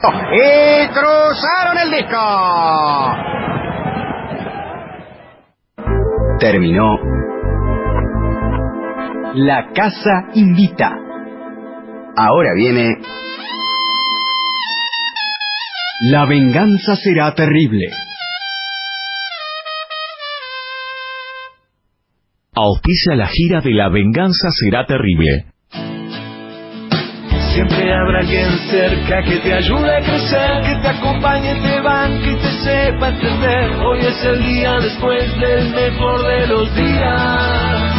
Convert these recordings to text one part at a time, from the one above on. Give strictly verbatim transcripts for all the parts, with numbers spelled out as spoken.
Y cruzaron el disco. Terminó La Casa Invita. Ahora viene La Venganza Será Terrible. Auspicia la gira de La Venganza Será Terrible. Siempre habrá alguien cerca que te ayude a crecer, que te acompañe, te banque y te sepa entender. Hoy es el día después del mejor de los días.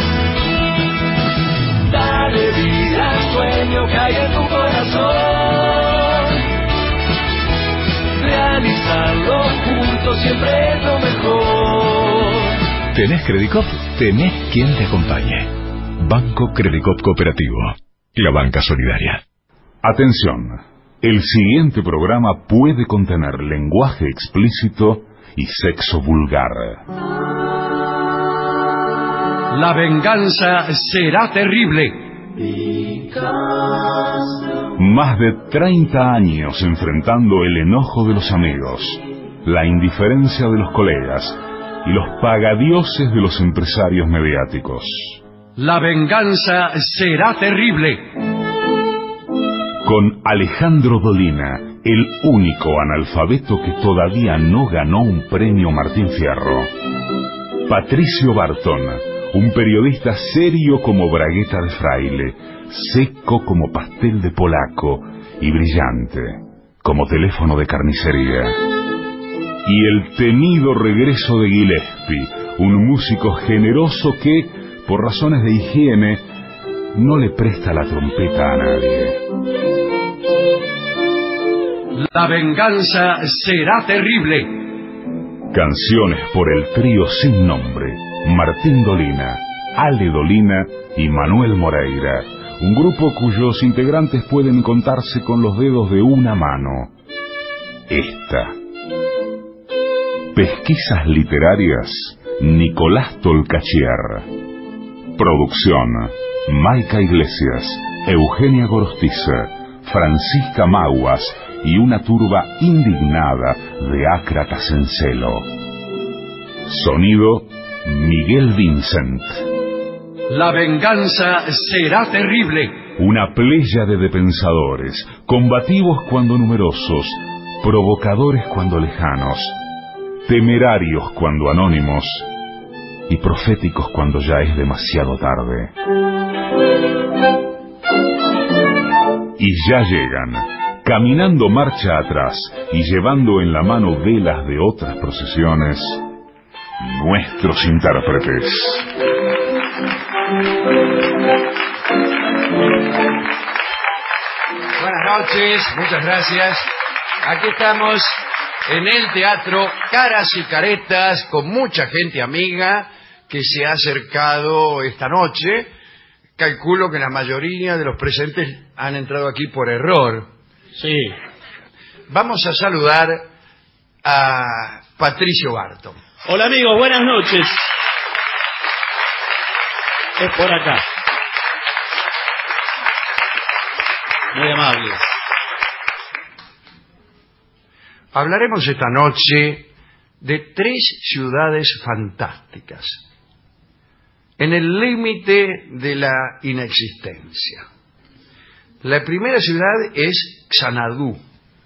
Dale vida al sueño que hay en tu corazón. Realizarlo juntos siempre es lo mejor. ¿Tenés Credicop? Tenés quien te acompañe. Banco Credicop Cooperativo. La banca solidaria. Atención, el siguiente programa puede contener lenguaje explícito y sexo vulgar. La venganza será terrible. Más de treinta años enfrentando el enojo de los amigos, la indiferencia de los colegas y los pagadioses de los empresarios mediáticos. La venganza será terrible. Con Alejandro Dolina, el único analfabeto que todavía no ganó un premio Martín Fierro. Patricio Barton, un periodista serio como bragueta de fraile, seco como pastel de polaco y brillante como teléfono de carnicería. Y el temido regreso de Gillespie, un músico generoso que, por razones de higiene, no le presta la trompeta a nadie. La venganza será terrible. Canciones por el trío sin nombre, Martín Dolina, Ale Dolina y Manuel Moreira, un grupo cuyos integrantes pueden contarse con los dedos de una mano. Esta. Pesquisas literarias, Nicolás Tolcachier. Producción, Maica Iglesias, Eugenia Gorostiza, Francisca Maguas y una turba indignada de ácratas en celo. Sonido, Miguel Vincent. La venganza será terrible. Una pléyade de pensadores, combativos cuando numerosos, provocadores cuando lejanos, temerarios cuando anónimos y proféticos cuando ya es demasiado tarde. Y ya llegan, caminando marcha atrás y llevando en la mano velas de otras procesiones, nuestros intérpretes. Buenas noches, muchas gracias. Aquí estamos en el teatro Caras y Caretas, con mucha gente amiga que se ha acercado esta noche. Calculo que la mayoría de los presentes han entrado aquí por error. Sí. Vamos a saludar a Patricio Barton. Hola amigos, buenas noches. Es por acá. Muy amable. Hablaremos esta noche de tres ciudades fantásticas, en el límite de la inexistencia. La primera ciudad es Xanadu,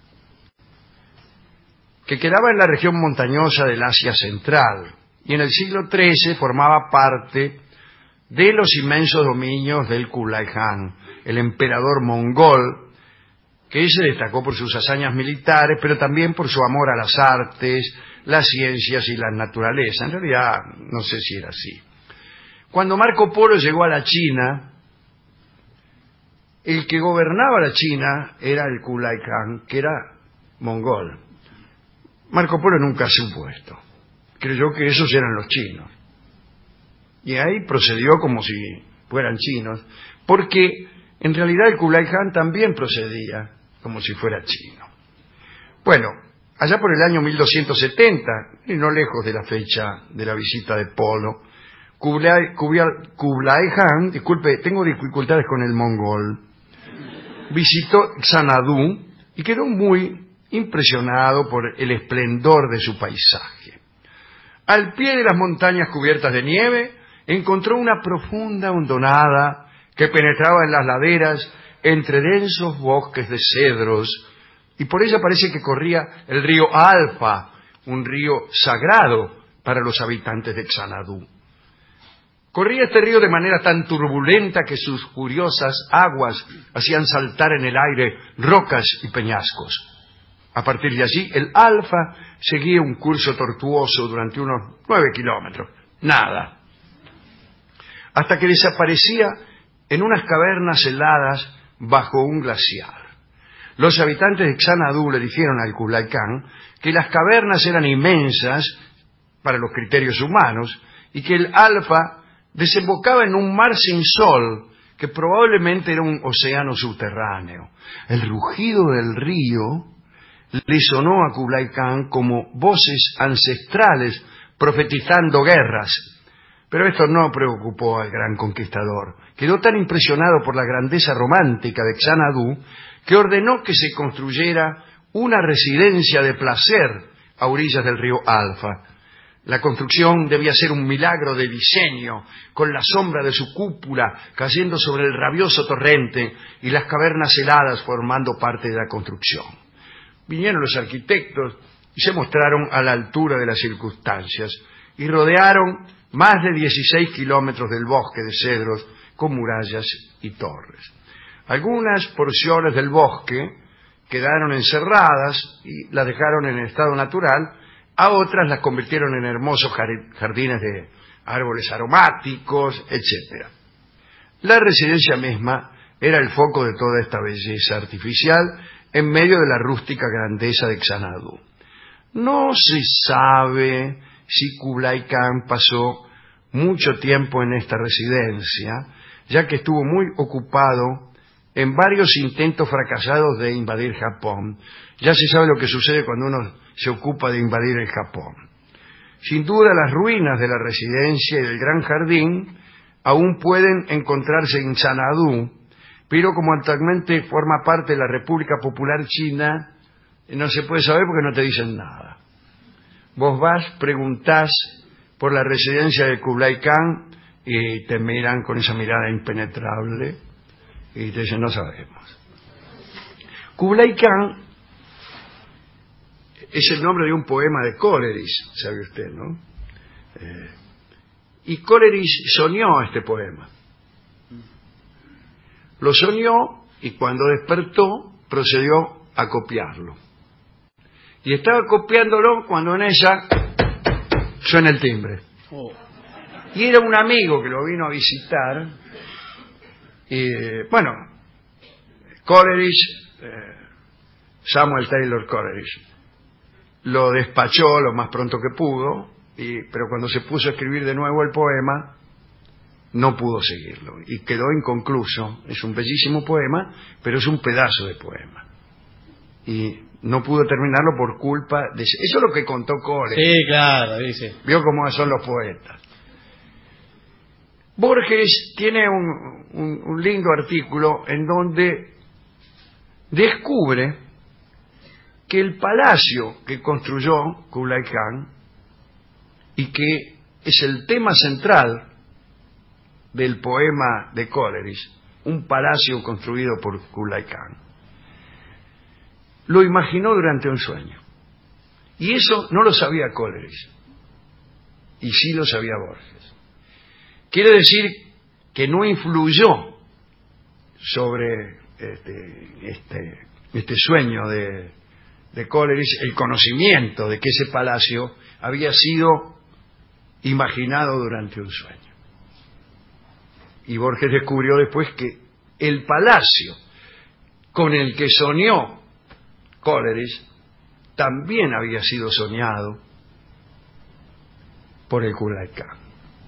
que quedaba en la región montañosa del Asia Central, y en el siglo trece formaba parte de los inmensos dominios del Kublai Khan, el emperador mongol, que se destacó por sus hazañas militares, pero también por su amor a las artes, las ciencias y la naturaleza. En realidad, no sé si era así. Cuando Marco Polo llegó a la China, el que gobernaba la China era el Kublai Khan, que era mongol. Marco Polo nunca supo esto. Creyó que esos eran los chinos. Y ahí procedió como si fueran chinos, porque en realidad el Kublai Khan también procedía como si fuera chino. Bueno, allá por el año mil doscientos setenta, y no lejos de la fecha de la visita de Polo, Kublai, Kublai, Kublai Khan, disculpe, tengo dificultades con el mongol, visitó Xanadu y quedó muy impresionado por el esplendor de su paisaje. Al pie de las montañas cubiertas de nieve, encontró una profunda hondonada que penetraba en las laderas entre densos bosques de cedros, y por ella parece que corría el río Alfa, un río sagrado para los habitantes de Xanadu. Corría este río de manera tan turbulenta que sus furiosas aguas hacían saltar en el aire rocas y peñascos. A partir de allí, el Alfa seguía un curso tortuoso durante unos nueve kilómetros. Nada. Hasta que desaparecía en unas cavernas heladas bajo un glaciar. Los habitantes de Xanadu le dijeron al Kublai Khan que las cavernas eran inmensas para los criterios humanos y que el Alfa desembocaba en un mar sin sol, que probablemente era un océano subterráneo. El rugido del río le sonó a Kublai Khan como voces ancestrales profetizando guerras. Pero esto no preocupó al gran conquistador. Quedó tan impresionado por la grandeza romántica de Xanadu que ordenó que se construyera una residencia de placer a orillas del río Alfa. La construcción debía ser un milagro de diseño, con la sombra de su cúpula cayendo sobre el rabioso torrente y las cavernas heladas formando parte de la construcción. Vinieron los arquitectos y se mostraron a la altura de las circunstancias y rodearon más de dieciséis kilómetros del bosque de cedros con murallas y torres. Algunas porciones del bosque quedaron encerradas y las dejaron en estado natural, a otras las convirtieron en hermosos jardines de árboles aromáticos, etcétera. La residencia misma era el foco de toda esta belleza artificial en medio de la rústica grandeza de Xanadu. No se sabe si Kublai Khan pasó mucho tiempo en esta residencia, ya que estuvo muy ocupado en varios intentos fracasados de invadir Japón. Ya se sabe lo que sucede cuando uno se ocupa de invadir el Japón. Sin duda, las ruinas de la residencia y del gran jardín aún pueden encontrarse en Xanadu, pero como actualmente forma parte de la República Popular China, no se puede saber porque no te dicen nada. Vos vas, preguntás por la residencia de Kublai Khan y te miran con esa mirada impenetrable y te dicen, no sabemos. Kublai Khan es el nombre de un poema de Coleridge, sabe usted, ¿no? Eh, y Coleridge soñó este poema. Lo soñó y cuando despertó procedió a copiarlo. Y estaba copiándolo cuando en ella suena el timbre. Oh. Y era un amigo que lo vino a visitar. Y bueno, Coleridge, eh, Samuel Taylor Coleridge, lo despachó lo más pronto que pudo, y, pero cuando se puso a escribir de nuevo el poema, no pudo seguirlo y quedó inconcluso. Es un bellísimo poema, pero es un pedazo de poema. Y no pudo terminarlo por culpa de... Eso es lo que contó Coleridge. Sí, claro, dice. Vio cómo son los poetas. Borges tiene un, un, un lindo artículo en donde descubre que el palacio que construyó Kublai Khan y que es el tema central del poema de Coleridge, un palacio construido por Kublai Khan, lo imaginó durante un sueño. Y eso no lo sabía Coleridge, y sí lo sabía Borges. Quiere decir que no influyó sobre este, este, este sueño de, de Coleridge el conocimiento de que ese palacio había sido imaginado durante un sueño. Y Borges descubrió después que el palacio con el que soñó Coleridge también había sido soñado por el Kublai Khan.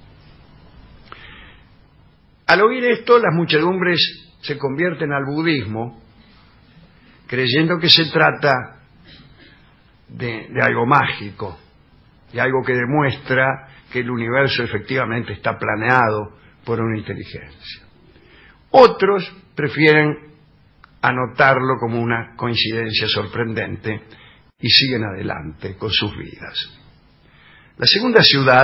Al oír esto, las muchedumbres se convierten al budismo, creyendo que se trata de, de algo mágico, de algo que demuestra que el universo efectivamente está planeado por una inteligencia. Otros prefieren a notarlo como una coincidencia sorprendente y siguen adelante con sus vidas. La segunda ciudad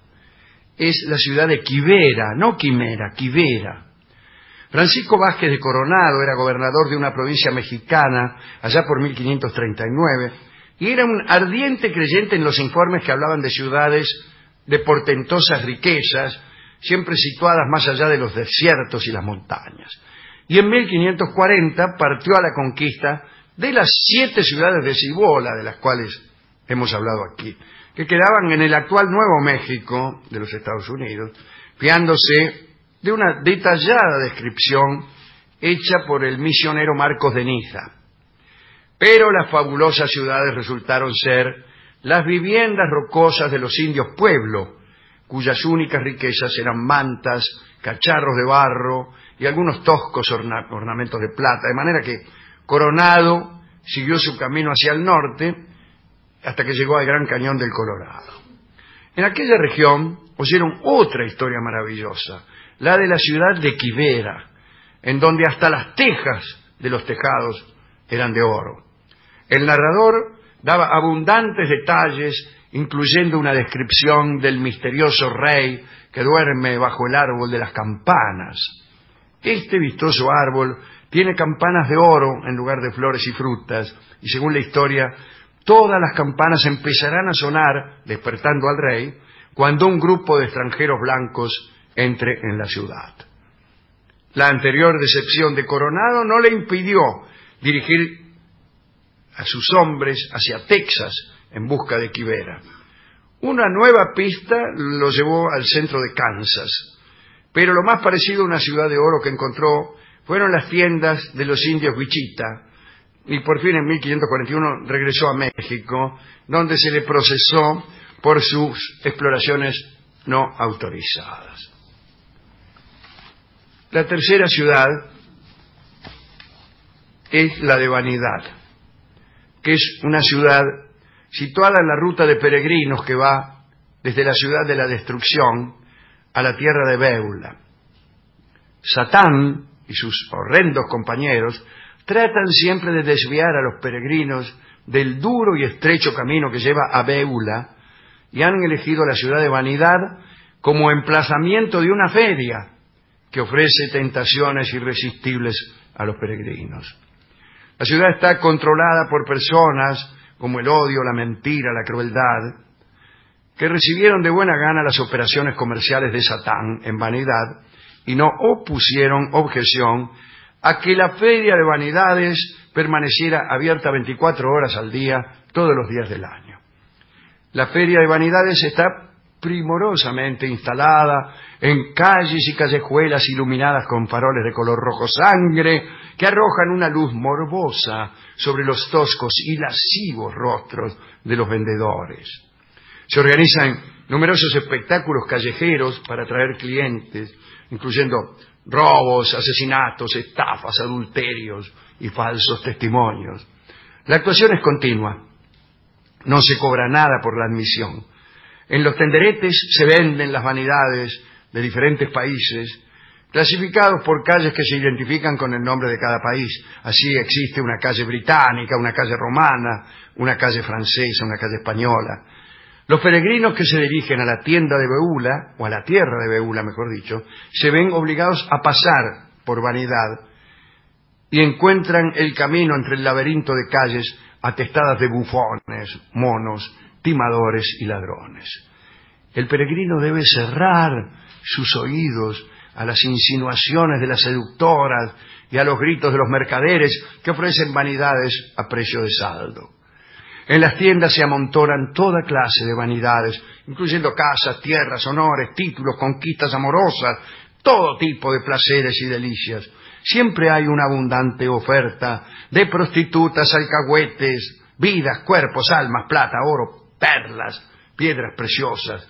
es la ciudad de Quivera, no Quimera, Quivera. Francisco Vázquez de Coronado era gobernador de una provincia mexicana allá por mil quinientos treinta y nueve y era un ardiente creyente en los informes que hablaban de ciudades de portentosas riquezas, siempre situadas más allá de los desiertos y las montañas. Y en mil quinientos cuarenta partió a la conquista de las siete ciudades de Cibola, de las cuales hemos hablado aquí, que quedaban en el actual Nuevo México de los Estados Unidos, fiándose de una detallada descripción hecha por el misionero Marcos de Niza. Pero las fabulosas ciudades resultaron ser las viviendas rocosas de los indios pueblo, cuyas únicas riquezas eran mantas, cacharros de barro y algunos toscos orna- ornamentos de plata, de manera que Coronado siguió su camino hacia el norte hasta que llegó al Gran Cañón del Colorado. En aquella región oyeron otra historia maravillosa, la de la ciudad de Quivera, en donde hasta las tejas de los tejados eran de oro. El narrador daba abundantes detalles, incluyendo una descripción del misterioso rey que duerme bajo el árbol de las campanas. Este vistoso árbol tiene campanas de oro en lugar de flores y frutas, y según la historia, todas las campanas empezarán a sonar, despertando al rey, cuando un grupo de extranjeros blancos entre en la ciudad. La anterior decepción de Coronado no le impidió dirigir a sus hombres hacia Texas en busca de Quivera. Una nueva pista lo llevó al centro de Kansas, pero lo más parecido a una ciudad de oro que encontró fueron las tiendas de los indios Wichita, y por fin en mil quinientos cuarenta y uno regresó a México, donde se le procesó por sus exploraciones no autorizadas. La tercera ciudad es la de Vanidad, que es una ciudad situada en la ruta de peregrinos que va desde la ciudad de la destrucción a la tierra de Béula. Satán y sus horrendos compañeros tratan siempre de desviar a los peregrinos del duro y estrecho camino que lleva a Béula y han elegido la ciudad de Vanidad como emplazamiento de una feria que ofrece tentaciones irresistibles a los peregrinos. La ciudad está controlada por personas como el odio, la mentira, la crueldad, que recibieron de buena gana las operaciones comerciales de Satán en Vanidad y no opusieron objeción a que la feria de vanidades permaneciera abierta veinticuatro horas al día, todos los días del año. La feria de vanidades está primorosamente instalada en calles y callejuelas iluminadas con faroles de color rojo sangre que arrojan una luz morbosa sobre los toscos y lascivos rostros de los vendedores. Se organizan numerosos espectáculos callejeros para atraer clientes, incluyendo robos, asesinatos, estafas, adulterios y falsos testimonios. La actuación es continua. No se cobra nada por la admisión. En los tenderetes se venden las vanidades de diferentes países, clasificados por calles que se identifican con el nombre de cada país. Así existe una calle británica, una calle romana, una calle francesa, una calle española. Los peregrinos que se dirigen a la tienda de Béula, o a la tierra de Béula, mejor dicho, se ven obligados a pasar por Vanidad y encuentran el camino entre el laberinto de calles atestadas de bufones, monos, timadores y ladrones. El peregrino debe cerrar sus oídos a las insinuaciones de las seductoras y a los gritos de los mercaderes que ofrecen vanidades a precio de saldo. En las tiendas se amontonan toda clase de vanidades, incluyendo casas, tierras, honores, títulos, conquistas amorosas, todo tipo de placeres y delicias. Siempre hay una abundante oferta de prostitutas, alcahuetes, vidas, cuerpos, almas, plata, oro, perlas, piedras preciosas.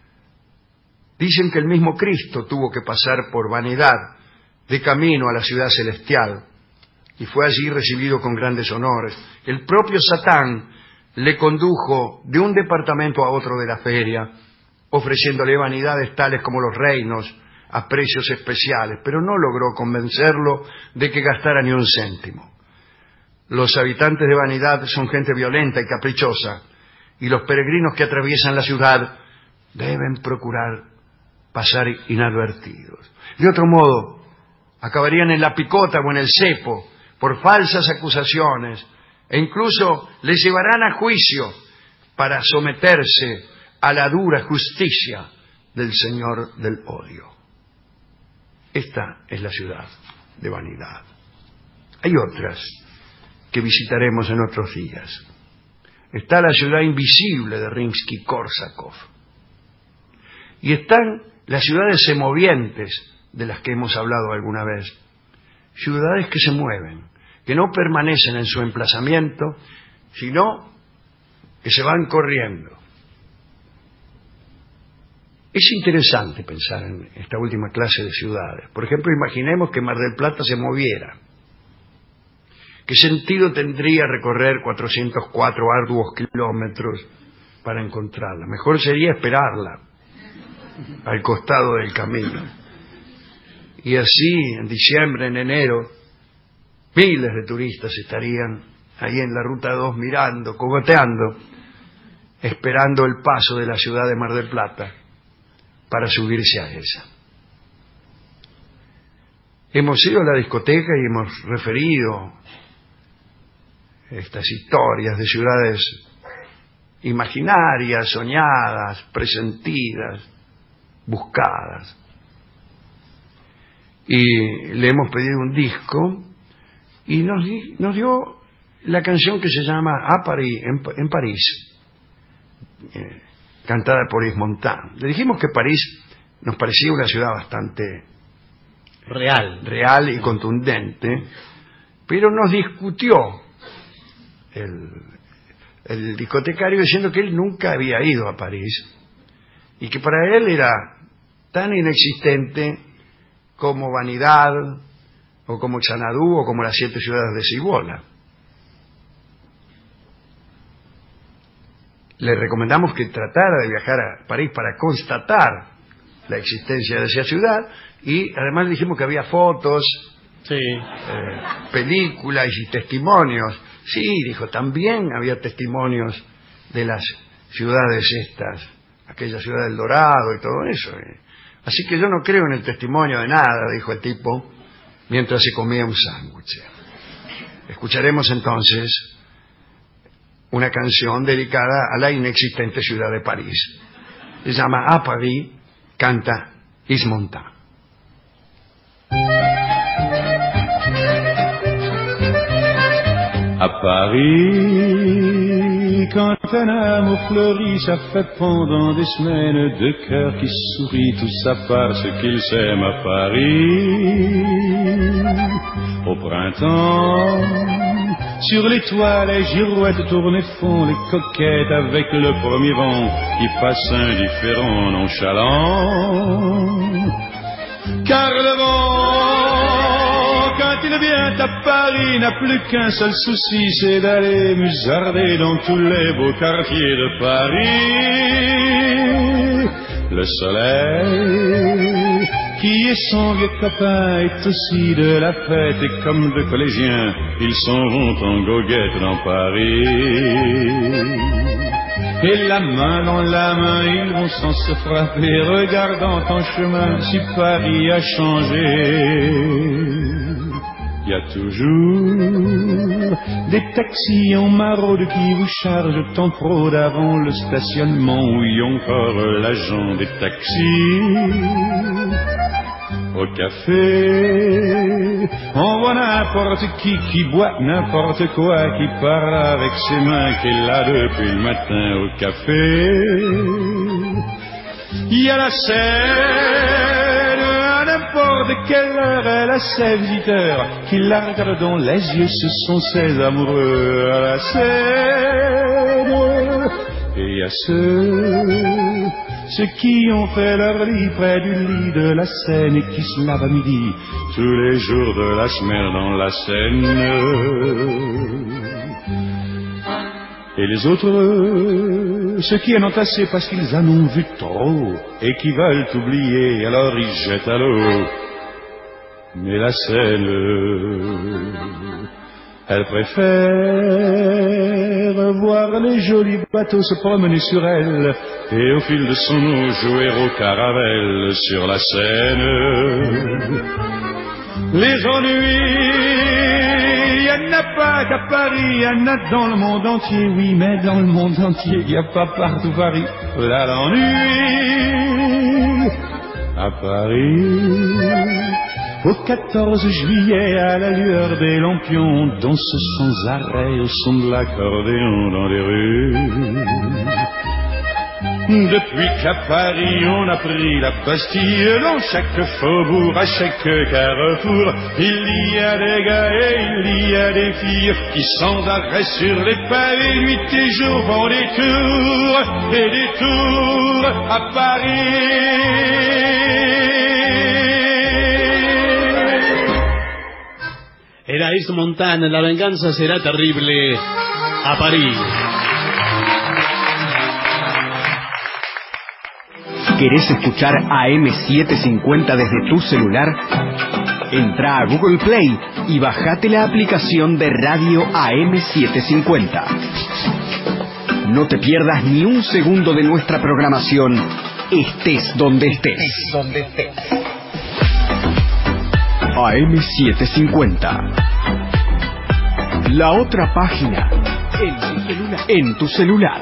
Dicen que el mismo Cristo tuvo que pasar por Vanidad de camino a la ciudad celestial y fue allí recibido con grandes honores. El propio Satán le condujo de un departamento a otro de la feria, ofreciéndole vanidades tales como los reinos, a precios especiales, pero no logró convencerlo de que gastara ni un céntimo. Los habitantes de Vanidad son gente violenta y caprichosa, y los peregrinos que atraviesan la ciudad deben procurar pasar inadvertidos. De otro modo, acabarían en la picota o en el cepo por falsas acusaciones, e incluso les llevarán a juicio para someterse a la dura justicia del Señor del odio. Esta es la ciudad de Vanidad. Hay otras que visitaremos en otros días. Está la ciudad invisible de Rimsky-Korsakov. Y están las ciudades semovientes de las que hemos hablado alguna vez. Ciudades que se mueven, que no permanecen en su emplazamiento, sino que se van corriendo. Es interesante pensar en esta última clase de ciudades. Por ejemplo, imaginemos que Mar del Plata se moviera. ¿Qué sentido tendría recorrer cuatrocientos cuatro arduos kilómetros para encontrarla? Mejor sería esperarla al costado del camino. Y así, en diciembre, en enero, miles de turistas estarían ahí en la Ruta dos mirando, cogoteando, esperando el paso de la ciudad de Mar del Plata para subirse a esa. Hemos ido a la discoteca y hemos referido estas historias de ciudades imaginarias, soñadas, presentidas, buscadas. Y le hemos pedido un disco y nos, di, nos dio la canción que se llama A Paris, en, en París, eh, cantada por Yves Montand. Le dijimos que París nos parecía una ciudad bastante real, real y contundente, pero nos discutió el, el discotecario diciendo que él nunca había ido a París y que para él era tan inexistente como Vanidad o como Xanadu o como las siete ciudades de Cibola. Le recomendamos que tratara de viajar a París para constatar la existencia de esa ciudad y además dijimos que había fotos, sí. eh, películas y testimonios. Sí, dijo, también había testimonios de las ciudades estas, aquella ciudad del Dorado y todo eso. Eh. Así que yo no creo en el testimonio de nada, dijo el tipo, mientras se comía un sándwich. Escucharemos entonces una canción dedicada a la inexistente ciudad de París. Se llama A Paris, canta Yves Montand. À Paris, quand un amour fleurit, ça fait pendant des semaines deux cœurs qui sourient, tout ça parce qu'ils s'aiment à Paris. Au printemps, sur les toits, les girouettes tournent et font les coquettes avec le premier vent qui passe indifférent, nonchalant. Car le vent, quand il vient à Paris, n'a plus qu'un seul souci, c'est d'aller musarder dans tous les beaux quartiers de Paris. Le soleil, qui est son vieux copain, est aussi de la fête, et comme deux collégiens, ils s'en vont en goguette dans Paris. Et la main dans la main, ils vont sans se frapper, regardant en chemin si Paris a changé. Il y a toujours des taxis en maraude qui vous chargent en fraude avant le stationnement. Oui, encore l'agent des taxis. Au café, on voit n'importe qui qui boit n'importe quoi, qui parle avec ses mains, qui est là depuis le matin au café. Il y a la Seine, à n'importe quelle heure, elle a ses visiteurs qui la regardent dans les yeux, ce sont ses amoureux à la Seine. Et il y a ceux, ceux qui ont fait leur lit près du lit de la Seine et qui se lavent à midi tous les jours de la semaine dans la Seine. Et les autres, ceux qui en ont assez parce qu'ils en ont vu trop et qui veulent oublier, alors ils jettent à l'eau. Mais la Seine, elle préfère voir les jolis bateaux se promener sur elle et au fil de son eau jouer au caravelle sur la Seine. Les ennuis, il n'y en a pas qu'à Paris, il y en a dans le monde entier, oui, mais dans le monde entier, il n'y a pas partout Paris. Là, l'ennui, à Paris, au quatorze juillet, à la lueur des lampions, danse sans arrêt au son de l'accordéon dans les rues. Depuis qu'à Paris on a pris la Bastille, dans chaque faubourg, à chaque carrefour, il y a des gars et il y a des filles qui sans arrêt sur les pavés, nuit et jour font des tours et des tours à Paris. Era East Montana, La venganza será terrible, a París. ¿Querés escuchar A M setecientos cincuenta desde tu celular? Entra a Google Play y bajate la aplicación de radio A M setecientos cincuenta. No te pierdas ni un segundo de nuestra programación, estés donde estés. A M setecientos cincuenta. La otra página en tu celular. En tu celular.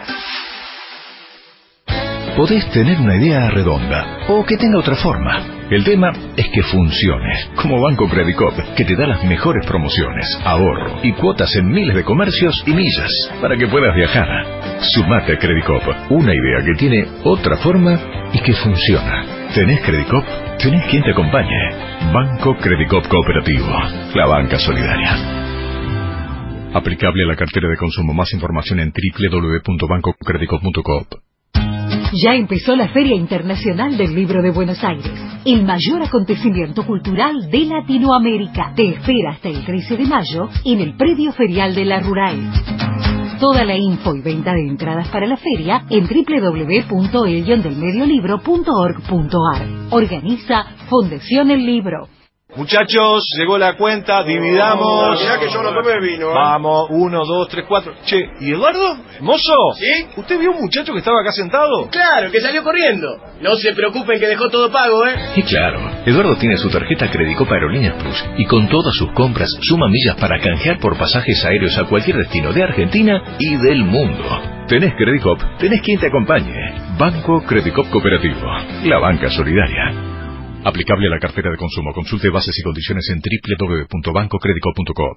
Podés tener una idea redonda o que tenga otra forma. El tema es que funcione, como Banco Credicop, que te da las mejores promociones, ahorro y cuotas en miles de comercios y millas para que puedas viajar. Sumate a Credicop, una idea que tiene otra forma y que funciona. ¿Tenés Credicop? ¿Tenés quien te acompañe? Banco Credicop Cooperativo, la banca solidaria. Aplicable a la cartera de consumo. Más información en doble u doble u doble u punto banco credicop punto com. Ya empezó la Feria Internacional del Libro de Buenos Aires, el mayor acontecimiento cultural de Latinoamérica. Te espera hasta el trece de mayo en el predio ferial de la Rural. Toda la info y venta de entradas para la feria en doble u doble u doble u punto el guion del medio libro punto org punto ar. Organiza Fundación El Libro. Muchachos, llegó la cuenta, dividamos. Mirá que yo no tomé vino, ¿eh? Vamos, uno, dos, tres, cuatro. Che, ¿y Eduardo? ¿Mozo? ¿Sí? ¿Usted vio un muchacho que estaba acá sentado? Claro, que salió corriendo. No se preocupen que dejó todo pago, ¿eh? Y claro, Eduardo tiene su tarjeta Credicop Aerolíneas Plus y con todas sus compras suma millas para canjear por pasajes aéreos a cualquier destino de Argentina y del mundo. ¿Tenés Credicop? ¿Tenés quien te acompañe? Banco Credicop Cooperativo, la banca solidaria. Aplicable a la cartera de consumo. Consulte bases y condiciones en doble u doble u doble u punto banco credicop punto com.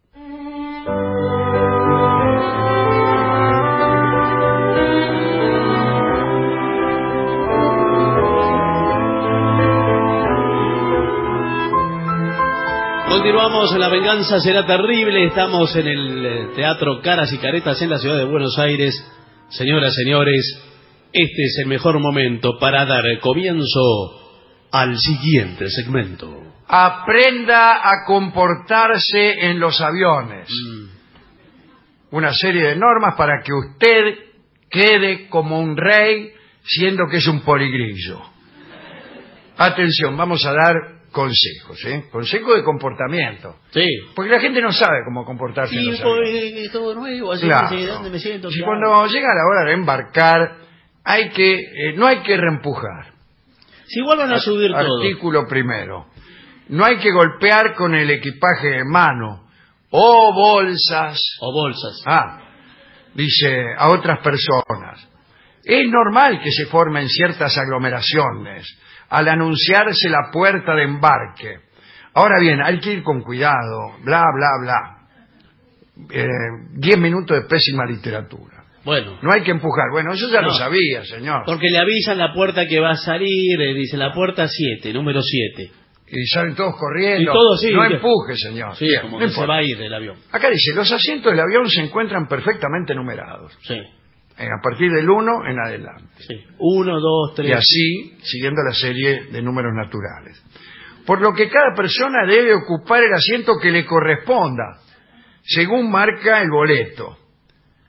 Continuamos, La venganza será terrible. Estamos en el Teatro Caras y Caretas en la ciudad de Buenos Aires. Señoras, señores, este es el mejor momento para dar comienzo al siguiente segmento. Aprenda a comportarse en los aviones. Mm. Una serie de normas para que usted quede como un rey, siendo que es un poligrillo. Atención, vamos a dar consejos, ¿eh? Consejos de comportamiento. Sí. Porque la gente no sabe cómo comportarse en los aviones. Es todo nuevo, así claro. que sé dónde me siento. Si claro. Cuando llega la hora de embarcar, hay que eh, no hay que reempujar. Si igual van a subir todo. Artículo primero. No hay que golpear con el equipaje de mano o bolsas. O bolsas. Ah, dice a otras personas. Es normal que se formen ciertas aglomeraciones al anunciarse la puerta de embarque. Ahora bien, hay que ir con cuidado, bla, bla, bla. Eh, diez minutos de pésima literatura. Bueno. No hay que empujar. Bueno, eso ya no. Lo sabía, señor. Porque le avisan la puerta que va a salir, eh, dice la puerta siete, número siete. Y salen todos corriendo. Y todos, sí. No que... empuje, señor. Sí, Bien, como no que se va a ir del avión. Acá dice, los asientos del avión se encuentran perfectamente numerados. Sí. Eh, a partir del uno en adelante. Sí. Uno, dos, tres. Y así, siguiendo la serie de números naturales. Por lo que cada persona debe ocupar el asiento que le corresponda, según marca el boleto.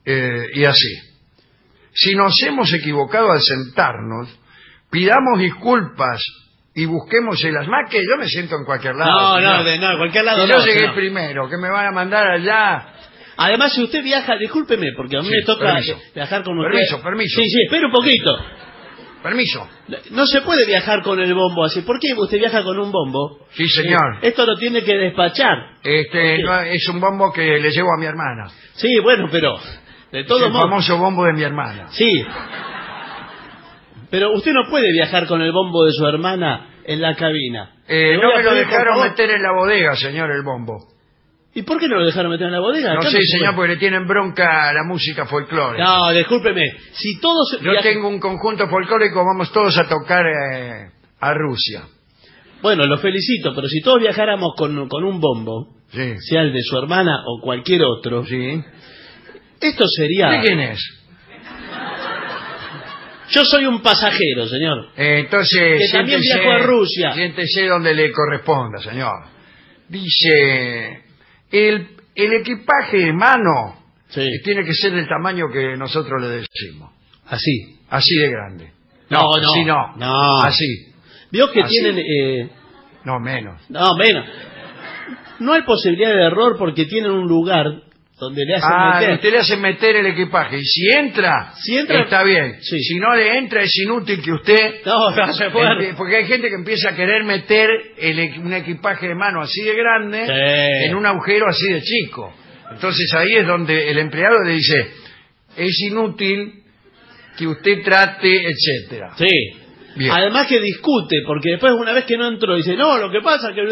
Eh, y así. Si nos hemos equivocado al sentarnos, pidamos disculpas y busquemos el asma, que yo me siento en cualquier lado. No, no, de, no, en cualquier lado. Y yo no, llegué no. primero, que me van a mandar allá. Además, si usted viaja, discúlpeme, porque a mí Sí, me toca permiso. viajar con usted. Permiso, permiso. Sí, sí, espere un poquito. Permiso. No se puede viajar con el bombo así. ¿Por qué usted viaja con un bombo? Sí, señor. Eh, esto lo tiene que despachar. Este no, es un bombo que le llevo a mi hermana. Sí, bueno, pero de todos Es el modos. famoso bombo de mi hermana. Sí. Pero usted no puede viajar con el bombo de su hermana en la cabina. Eh, Le no voy a me lo pedir, por dejaron favor. meter en la bodega, señor, el bombo. ¿Y por qué no lo dejaron meter en la bodega? No Acá sé, se señor, puede. porque le tienen bronca a la música folclórica. No, discúlpeme. Si todos Yo viaj- tengo un conjunto folclórico, vamos todos a tocar eh, a Rusia. Bueno, lo felicito, pero si todos viajáramos con, con un bombo, Sí. sea el de su hermana o cualquier otro, Sí. esto sería... ¿De quién es? Yo soy un pasajero, señor. Eh, entonces, Que también siéntese- viajó a Rusia. Siéntese donde le corresponda, señor. Dice, el, el equipaje de mano Sí. tiene que ser del tamaño que nosotros le decimos. Así. Así de grande. No, no. así no. No. Así. Vio que Así. tienen... eh, No, menos. No, menos. No hay posibilidad de error porque tienen un lugar donde le hacen Ah, meter. usted le hace meter el equipaje. Y si entra, Si entra- está bien. Sí. Si no le entra, es inútil que usted... No, no se puede. Empie- Porque hay gente que empieza a querer meter el equ- un equipaje de mano así de grande Sí. en un agujero así de chico. Entonces ahí es donde el empleado le dice, es inútil que usted trate, etcétera. Sí. Bien. Además que discute, porque después una vez que no entró, dice, no, lo que pasa es que...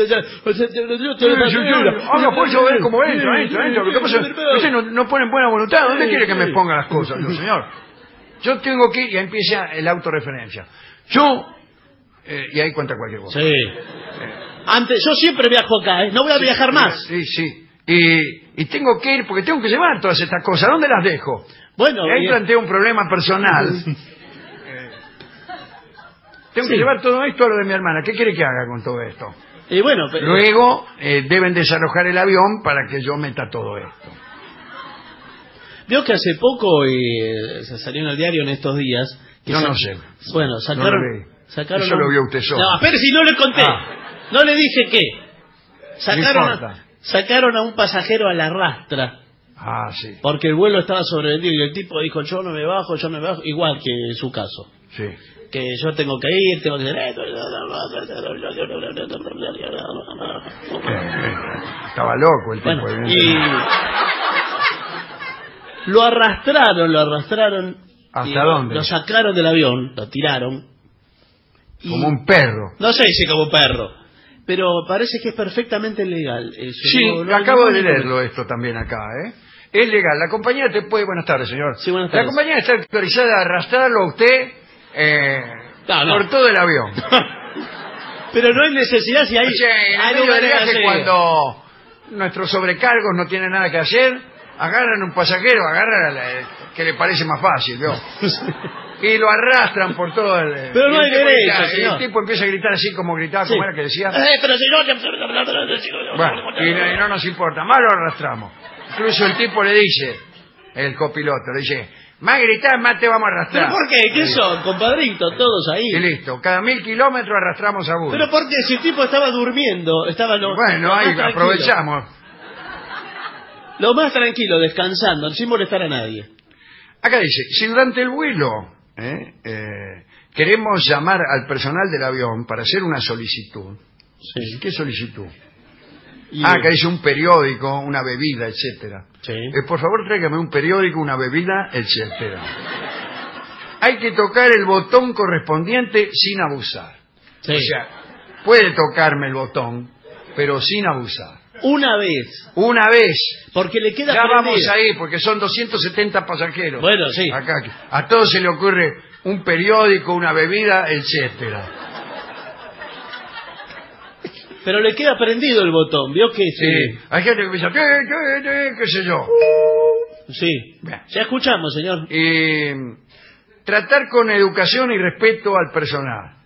Haga fuerza a ver cómo entra, entra, entra. Lo que pasa es que usted no, no pone en buena voluntad. ¿Dónde quiere que me ponga las cosas? Yo, señor, yo tengo que... Y ahí empieza el autorreferencia. Yo... eh, y ahí cuenta cualquier cosa. Sí. Antes, yo siempre viajo acá, ¿eh? No voy a viajar más. Sí, sí. Y, y tengo que ir, porque tengo que llevar todas estas cosas. ¿Dónde las dejo? Bueno, Y ahí bien. planteo un problema personal. Eh, tengo que Sí. llevar todo esto a lo de mi hermana. ¿Qué quiere que haga con todo esto? Y bueno, pero... Luego eh, deben desalojar el avión para que yo meta todo esto. Vio que hace poco eh, se salió en el diario en estos días... que Yo sa- no sé. Bueno, sacaron... No lo vi. sacaron Eso a un- lo vio usted solo. No, pero si no le conté. Ah. No le dije qué. Sacaron, No a, importa. sacaron a un pasajero a la rastra. Ah, sí. Porque el vuelo estaba sobrevendido y el tipo dijo, yo no me bajo, yo no me bajo. Igual que su caso. Sí. Que yo tengo que ir, tengo que... Estaba loco el tipo. Bueno, y... evidentemente. Lo arrastraron, lo arrastraron. ¿Hasta y dónde? Lo sacaron del avión, lo tiraron. Y- Como un perro. No sé si como perro, pero parece que es perfectamente legal. Eso Sí, no- no hay acabo de ningún leerlo esto también acá, ¿eh? Es legal. La compañía te puede... Buenas tardes, señor. Sí, buenas La tardes. compañía está autorizada a arrastrarlo a usted eh, No, no. por todo el avión. Pero no hay necesidad si hay... O sea, en hay el medio del lugares viaje, así. cuando nuestros sobrecargos no tienen nada que hacer, agarran un pasajero, agarran al eh, que le parece más fácil, ¿vio? Y lo arrastran por todo el... Pero no y el hay tipo derecho, grita- señor. El tipo empieza a gritar así como gritaba, Sí. como era que decía. Eh, pero si no... Bueno, y no, y no nos importa, más lo arrastramos. Incluso el tipo le dice, el copiloto, le dice, más gritar, más te vamos a arrastrar. ¿Pero por qué? ¿Qué Sí. son, compadrito? Todos ahí. Y listo, cada mil kilómetros arrastramos a uno. Pero porque si el tipo estaba durmiendo, estaba lo, Bueno, lo ahí más tranquilo. aprovechamos. Lo más tranquilo, descansando, sin molestar a nadie. Acá dice, si durante el vuelo ¿eh? Eh, queremos llamar al personal del avión para hacer una solicitud. Sí. ¿Qué solicitud? Y- Ah, que dice un periódico, una bebida, etcétera. Sí. Eh, por favor, tráigame un periódico, una bebida, etcétera. Hay que tocar el botón correspondiente sin abusar. Sí. O sea, puede tocarme el botón, pero sin abusar. Una vez, Una vez. porque le queda Ya prendido. vamos ahí, porque son doscientos setenta pasajeros. Bueno, sí. Acá, a todos se le ocurre un periódico, una bebida, etcétera. Pero le queda prendido el botón, ¿vio que Sí. Hay gente que piensa, ¿qué, qué, qué, qué sé yo? Sí. Bien. Ya escuchamos, señor. Y tratar con educación y respeto al personal.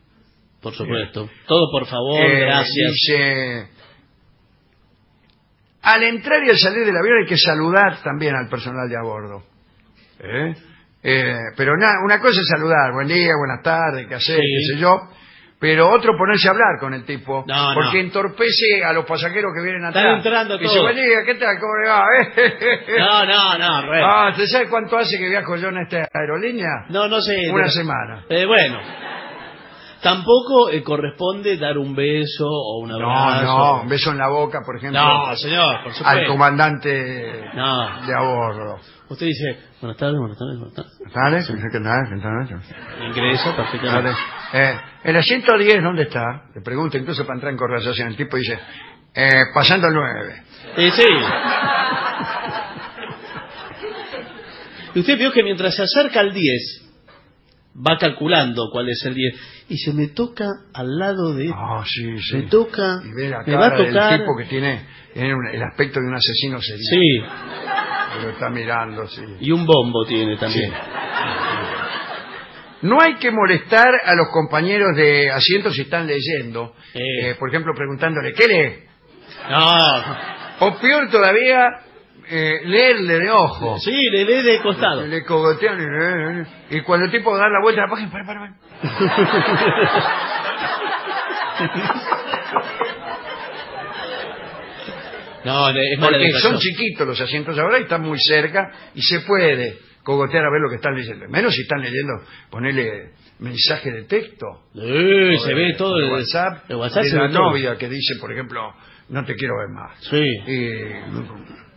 Por supuesto. Todo por favor, Eh, gracias. Dice, Al entrar y al salir del avión hay que saludar también al personal de a bordo. ¿Eh? Eh, pero na, una cosa es saludar, buen día, buenas tardes, qué hacer, sí. qué sé yo. Pero otro ponerse a hablar con el tipo, no, porque no. entorpece a los pasajeros que vienen atrás. Están entrando y dice, todos. buen día, ¿qué tal? ¿Cómo le va? No, no, no, re. Ah, ¿usted sabe cuánto hace que viajo yo en esta aerolínea? No, no sé. Una no. semana. Eh, bueno. Tampoco eh, corresponde dar un beso o un abrazo. No, no, un beso en la boca, por ejemplo. No, señor, por supuesto. Al comandante no. de a bordo. Usted dice, buenas tardes, buenas tardes, buenas tardes. Buenas tardes, ¿qué tal? ¿Qué tal? Ingresa perfectamente. Eh, el asiento diez, ¿dónde está? Le pregunta incluso para entrar en conversación. El tipo dice, eh, pasando al nueve. Eh, sí. Y usted vio que mientras se acerca al diez, va calculando cuál es el diez. Y se me toca al lado de... Ah, oh, sí, sí. Me toca... Y ve la me cara va a tocar... del tipo que tiene, tiene un, el aspecto de un asesino serial. Sí. Lo está mirando, sí. Y un bombo tiene también. Sí. No hay que molestar a los compañeros de asiento si están leyendo. Eh. Eh, por ejemplo, preguntándole, ¿qué lee? No. O peor todavía, eh, leerle de ojo. Sí, le lee de costado. Le, le cogotean y, le, y cuando el tipo da la vuelta a la página, para, para, para. No, es porque son chiquitos los asientos ahora y están muy cerca y se puede cogotear a ver lo que están leyendo. Menos si están leyendo, ponerle mensaje de texto. Sí, se ve todo el WhatsApp, el WhatsApp de se la ve novia todo. Que dice, por ejemplo, no te quiero ver más. Sí. Y...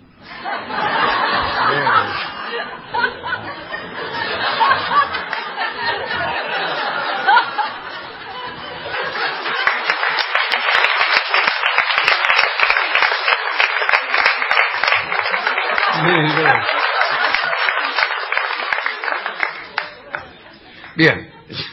Bien.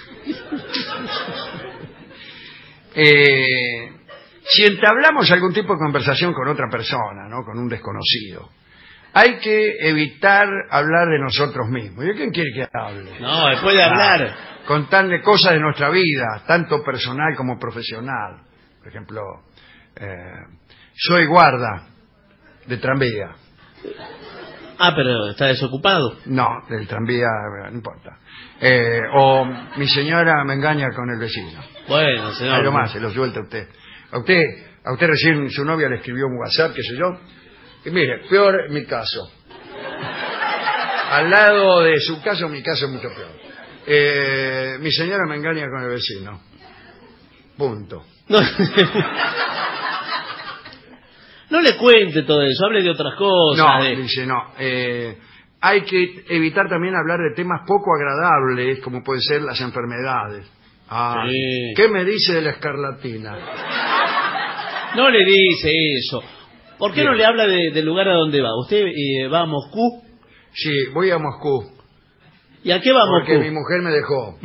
Eh, si entablamos algún tipo de conversación con otra persona, ¿no? Con un desconocido, hay que evitar hablar de nosotros mismos. ¿Y a quién quiere que hable? No, puede hablar. Ah, contarle cosas de nuestra vida, tanto personal como profesional. Por ejemplo, eh, soy guarda de tranvía. Ah, pero está desocupado. No, del tranvía, no importa. Eh, o mi señora me engaña con el vecino. Bueno, señor. Algo más, se lo suelta a usted. A usted, a usted recién su novia le escribió un WhatsApp, qué sé yo. Y mire, peor mi caso. Al lado de su caso, mi caso es mucho peor. Eh, mi señora me engaña con el vecino. Punto. No. No le cuente todo eso, hable de otras cosas. No, de... dice, no. Eh, hay que evitar también hablar de temas poco agradables, como pueden ser las enfermedades. Ah, sí. ¿Qué me dice de la escarlatina? No le dice eso. ¿Por qué Bien. no le habla de, del lugar a donde va? ¿Usted eh, va a Moscú? Sí, voy a Moscú. ¿Y a qué va a Moscú? Porque mi mujer me dejó.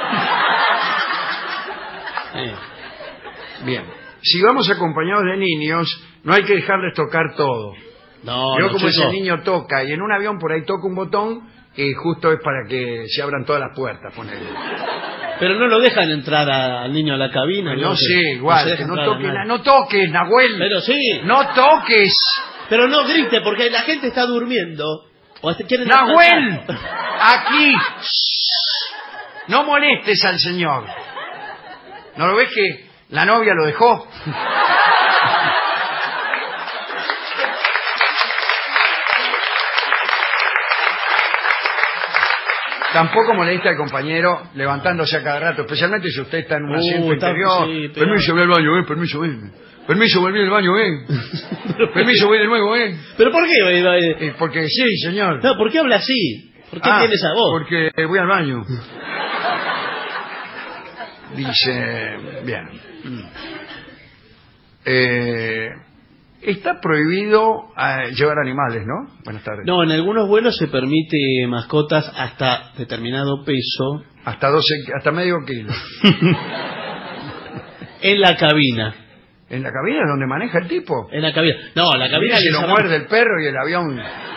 eh. Bien. Si vamos acompañados de niños, no hay que dejarles tocar todo. No, Yo no, como chico. ese niño toca, y en un avión por ahí toca un botón, y justo es para que se abran todas las puertas, ponele. Pero no lo dejan entrar a, al niño a la cabina. No, no sé, se, igual, no que no toques, na- no toques, Nahuel. Pero sí. No toques. Pero no grite, porque la gente está durmiendo. O hasta quieren Nahuel, descansar. aquí. No molestes al señor. ¿No lo ves que la novia lo dejó? Tampoco molesta al compañero levantándose a cada rato, especialmente si usted está en un Uh, asiento está- interior. sí, pero- Permiso, voy al baño, eh, permiso, ven. Permiso, volví al baño, ven. Permiso, voy de nuevo, ven. ¿Pero por qué? Eh, porque sí, señor. No, ¿por qué habla así? ¿Por qué Ah, tiene esa voz? Porque voy al baño. Dice, bien. Eh, está prohibido eh, llevar animales, ¿no? Buenas tardes. No, en algunos vuelos se permite mascotas hasta determinado peso. Hasta doce, hasta medio kilo. En la cabina. ¿En la cabina es donde maneja el tipo? En la cabina. No, la cabina... Se que lo se muerde el perro y el avión...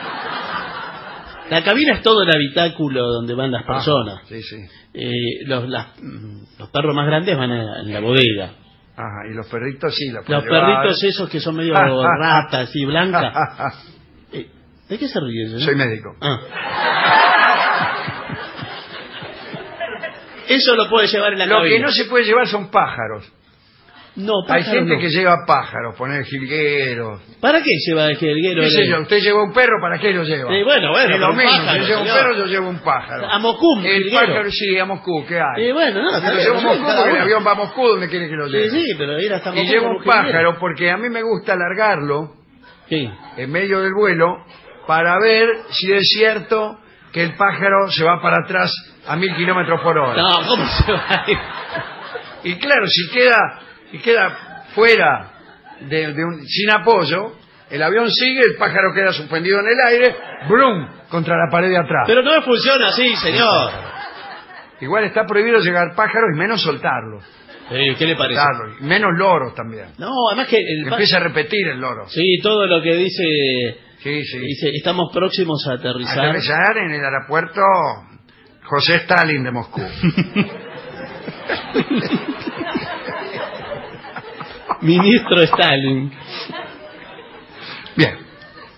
La cabina es todo el habitáculo donde van las Ah, personas. sí, sí. Eh, los, las- los perros más grandes van a- en la bodega. Ajá, y los perritos sí, los, los perritos esos que son medio ratas y blancas. Eh, ¿De qué se ríe? ¿No? Soy médico. Ah. Eso lo puede llevar en la Lo cabina. que no se puede llevar son pájaros. No, Hay pájaros gente no. que lleva pájaros, poner jilgueros. ¿Para qué lleva el jilguero? ¿Qué sé yo? ¿Usted lleva un perro? ¿Para qué lo lleva? Eh, bueno, bueno, Es lo pero mismo. pájaro, Si yo llevo un señor. perro, yo llevo un pájaro. A Moscú, El jilguero. pájaro, sí, a Moscú, ¿qué hay? Eh, bueno, no, Si está lo bien, llevo a sí, Moscú cada porque el uno. avión va a Moscú, ¿dónde quiere que lo lleve? Sí, sí, pero ir hasta Y Moscú llevo con un jilguero. pájaro porque a mí me gusta largarlo Sí. en medio del vuelo para ver si es cierto que el pájaro se va para atrás a mil kilómetros por hora. No, ¿cómo se va a ir? Y claro, si queda, si queda fuera de, de un, sin apoyo, el avión sigue, el pájaro queda suspendido en el aire, ¡brum!, contra la pared de atrás. Pero no funciona así, señor. Igual está prohibido llegar pájaros y menos soltarlos. Eh, ¿Qué le parece? Soltarlos. Y menos loros también. No, además que... El Empieza a repetir el loro. Sí, todo lo que dice... Sí, sí. Dice, estamos próximos a aterrizar. Aterrizar en el aeropuerto José Stalin de Moscú. Ministro Stalin. Bien.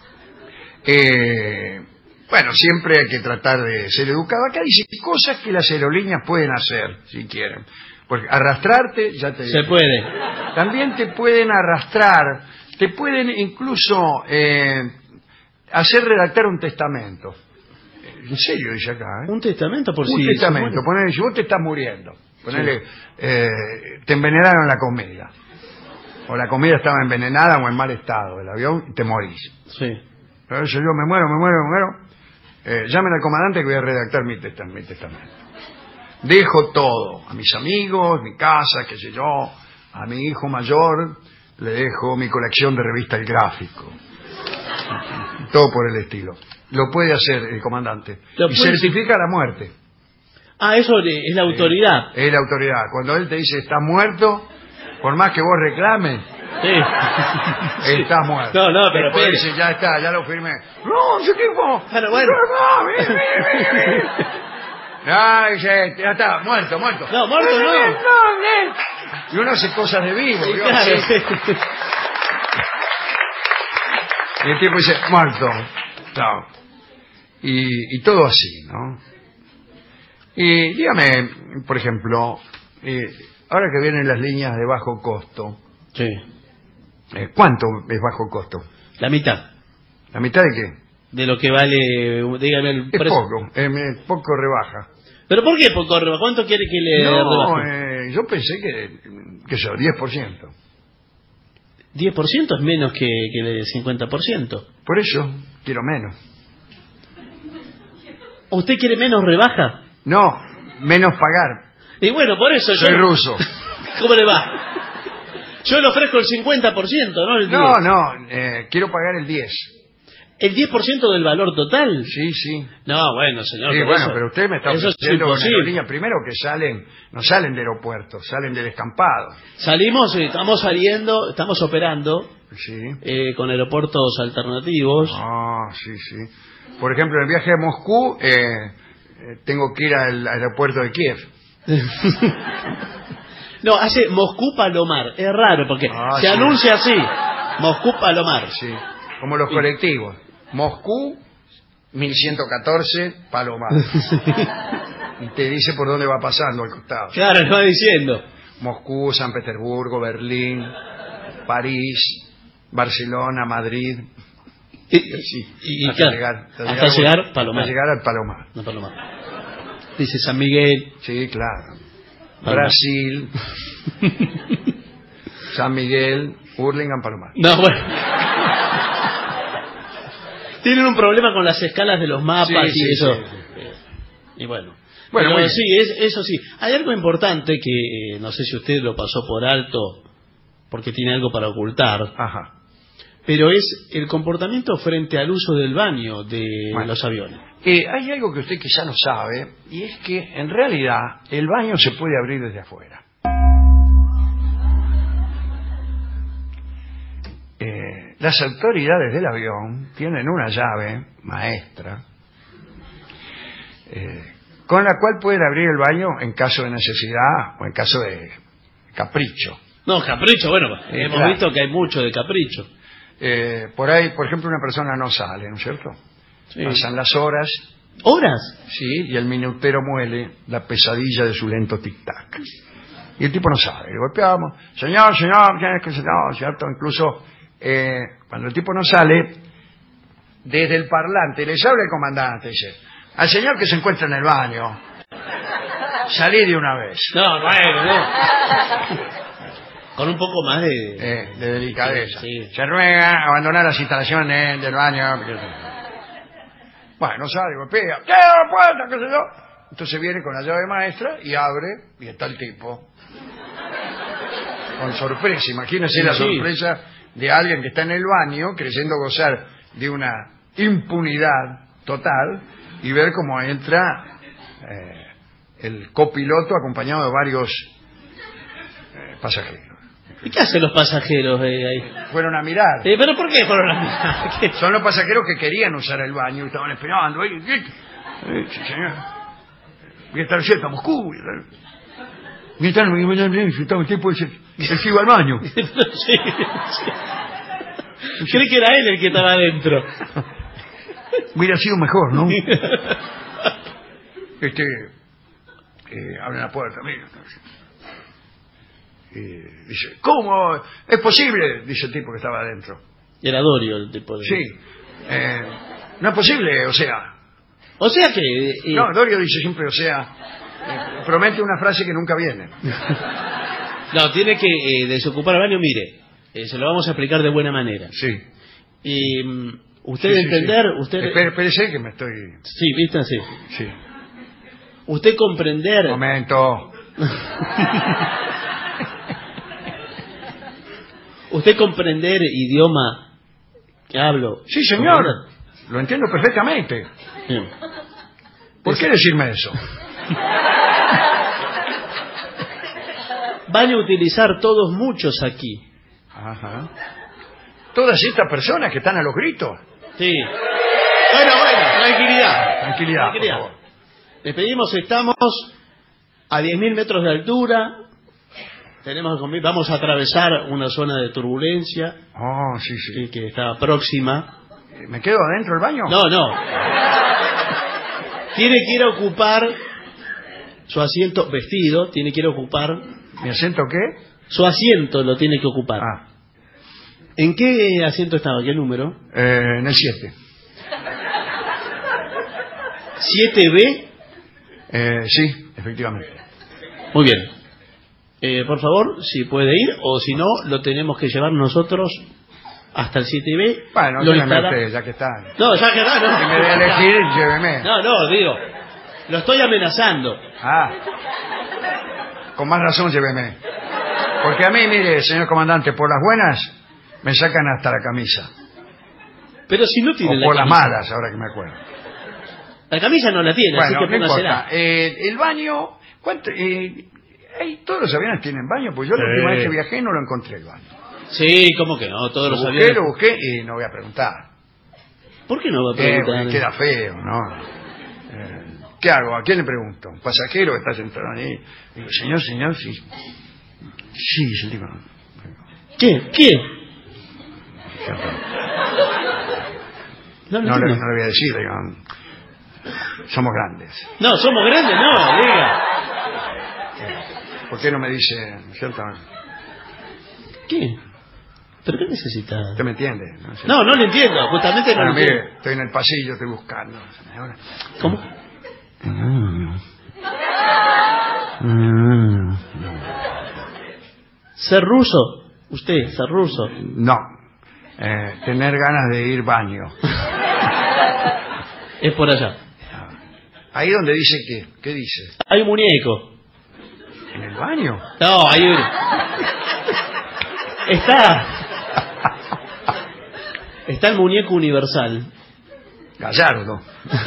Eh, bueno, siempre hay que tratar de ser educado. Acá dice cosas que las aerolíneas pueden hacer, si quieren. Porque arrastrarte, ya te Se dije. puede. También te pueden arrastrar, te pueden incluso eh, hacer redactar un testamento. En serio, dice acá. ¿eh? Un testamento por Un si... testamento. Ponele, si vos te estás muriendo, ponele, eh, te envenenaron la comida. O la comida estaba envenenada o en mal estado del avión y te morís. Sí. Pero eso yo me muero, me muero, me muero. Eh, llamen al comandante que voy a redactar mi, testa- mi testamento. Dejo todo, a mis amigos, mi casa, qué sé yo, a mi hijo mayor le dejo mi colección de revistas El Gráfico. Todo por el estilo. Lo puede hacer el comandante. Lo Y puede- certifica la muerte. Ah, eso es la autoridad. Es la autoridad. Cuando él te dice está muerto, por más que vos reclames, Sí. estás muerto. No, no, pero Después espere. dice, ya está, ya lo firmé. No, ese tipo. Pero bueno. No, no, mire, mire, mire, mire. Ya, dice, ya está, muerto, muerto. No, muerto no. Y uno hace cosas de vivo. Sí, ¿vio? claro. Sí. Y el tipo dice, muerto. No. Y, y todo así, ¿no? Y dígame, por ejemplo, eh, ahora que vienen las líneas de bajo costo, Sí. eh, ¿cuánto es bajo costo? La mitad ¿La mitad de qué? de lo que vale, dígame el Es precio. poco, eh, me- poco rebaja. ¿Pero por qué poco rebaja? ¿Cuánto quiere que le No, rebaje? eh, yo pensé que, que eso, diez por ciento. diez por ciento es menos que, que el cincuenta por ciento. Por eso quiero menos. ¿Usted quiere menos rebaja? No, menos pagar. Y bueno, por eso Soy yo... ruso. ¿Cómo le va? Yo le ofrezco el cincuenta por ciento, ¿no? El No, diez. no, eh, quiero pagar el diez. ¿El diez por ciento del valor total? Sí, sí. No, bueno, señor. Sí, pero bueno, eso- pero usted me está eso es ofreciendo una imposible. aerolínea primero que salen, no salen del aeropuerto, salen del descampado. Salimos, eh, estamos saliendo, estamos operando Sí. eh, con aeropuertos alternativos. Ah, sí, sí. Por ejemplo, en el viaje a Moscú, eh, eh, tengo que ir al aeropuerto de Kiev. No, hace Moscú Palomar. Es raro porque Ah, se sí. anuncia así. Moscú Palomar. Sí, como los colectivos. Moscú, mil ciento catorce, Palomar. Y te dice por dónde va pasando al costado. Claro, lo va diciendo. Moscú, San Petersburgo, Berlín, París, Barcelona, Madrid. Y, Sí, y- y hasta claro, llegar, hasta llegar Palomar. Hasta llegar al Palomar. No, Palomar. Dice San Miguel. Sí, claro. Palomar. Brasil, San Miguel, Hurlingham, Palomar. No, bueno. Tienen un problema con las escalas de los mapas Sí, y sí, eso. sí, sí. Y bueno. Bueno, Pero muy bien. sí, es, eso sí. Hay algo importante que eh, no sé si usted lo pasó por alto porque tiene algo para ocultar. Ajá. Pero es el comportamiento frente al uso del baño de Bueno. los aviones. Eh, hay algo que usted quizá no sabe, y es que en realidad el baño se puede abrir desde afuera. Eh, las autoridades del avión tienen una llave maestra eh, con la cual pueden abrir el baño en caso de necesidad o en caso de capricho. No, capricho, bueno, Eh, hemos claro. visto que hay mucho de capricho. Eh, por ahí, por ejemplo, una persona no sale, ¿no es cierto? Sí. Pasan las horas, ¿Horas? sí, y el minutero muele la pesadilla de su lento tic-tac. Y el tipo no sabe, le golpeamos, señor, señor, ¿quién es que se no, ¿cierto? Incluso eh, cuando el tipo no sale, desde el parlante les habla el comandante, dice, al señor que se encuentra en el baño, salí de una vez. No, bueno, no. Con un poco más de... Eh, de delicadeza. Sí, sí. Se ruega abandonar las instalaciones del baño. Bueno, no sale, golpea. ¡Qué la puerta! ¿Qué sé yo? Entonces viene con la llave maestra y abre y está el tipo. Con sorpresa. Imagínense la Sí. sorpresa de alguien que está en el baño creyendo gozar de una impunidad total y ver cómo entra eh, el copiloto acompañado de varios eh, pasajeros. ¿Y qué hacen los pasajeros eh, ahí? Fueron a mirar. Eh, ¿Pero por qué fueron a mirar? ¿Qué? Son los pasajeros que querían usar el baño y estaban esperando. Ahí, ¿qué? Eh, sí, señor. Voy a estar cerca a Moscú. Y están, estaba el tipo ese, el que iba al baño. sí, sí. Cree que era él el que estaba adentro. Hubiera sido mejor, ¿no? Este, eh, abre la puerta, mira. Y dice, ¿cómo? ¿Es posible? Dice el tipo que estaba adentro. Era Dorio el tipo de... Sí. Eh, no es posible, o sea. O sea que... eh, No, Dorio dice siempre, o sea, eh, promete una frase que nunca viene. No, tiene que eh, desocupar el baño, mire, eh, se lo vamos a explicar de buena manera. Sí. Y mm, usted Sí, sí, entender, sí. usted... Espere, espérese que me estoy... Sí, viste, sí. Sí. Usted comprender... Momento. Usted comprender idioma que hablo. Sí, señor. Lo entiendo perfectamente. Bien. ¿Por qué decirme eso? Van a utilizar todos muchos aquí. Ajá. Todas estas personas que están a los gritos. Sí. Bueno, bueno, tranquilidad. Tranquilidad, Tranquilidad. por favor. Les pedimos, estamos a diez mil metros de altura. Tenemos que convi- vamos a atravesar una zona de turbulencia Oh, sí, sí. que, que está próxima. ¿Me quedo adentro del baño? No, no. Tiene que ir a ocupar su asiento vestido, tiene que ir a ocupar... ¿Mi asiento qué? Su asiento lo tiene que ocupar. Ah, ¿En qué asiento estaba? ¿Qué número? eh, en el siete. ¿siete B? Eh, sí, efectivamente. Muy bien. Eh, por favor, si puede ir, o si no, lo tenemos que llevar nosotros hasta el siete B. Bueno, lo lléveme instala- usted, ya que está. No, ya que no, no. Si me debe elegir, lléveme. No, no, digo, lo estoy amenazando. Ah, con más razón lléveme. Porque a mí, mire, señor comandante, por las buenas me sacan hasta la camisa. Pero si no tiene O la por las camisa. malas, ahora que me acuerdo. La camisa no la tiene, así Bueno, que no póngasela. importa. Eh, el baño, ¿cuánto? Eh, hey, todos los aviones tienen baño, pues yo la Sí. última vez que viajé no lo encontré el baño. Sí, ¿cómo que no? Todos Lo los busqué, aviones. lo busqué y no voy a preguntar. ¿Por qué no va a Eh, preguntar? porque queda feo, ¿no? Eh, ¿Qué hago? ¿A quién le pregunto? ¿Un pasajero que está sentado ahí? Digo, señor, señor, sí. Sí, es el tipo. ¿Qué? ¿Qué? No, No, no, le, no, no le voy a decir, digo, somos grandes. no, somos grandes, no, diga. ¿Por qué no me dice, ¿no es cierto? ¿Qué? ¿Pero qué necesita? ¿Usted me entiende? No, sé. No, no le entiendo, justamente no Bueno, le entiendo. mire, estoy en el pasillo, estoy buscando. Ahora- ¿Cómo? ¿Ser ruso? Usted, ser ruso. No. Eh, tener ganas de ir baño. Es por allá. Ahí donde dice qué. ¿Qué dice? Hay un muñeco. ¿En el baño? No, hay un... Está... Está el muñeco universal. Gallardo.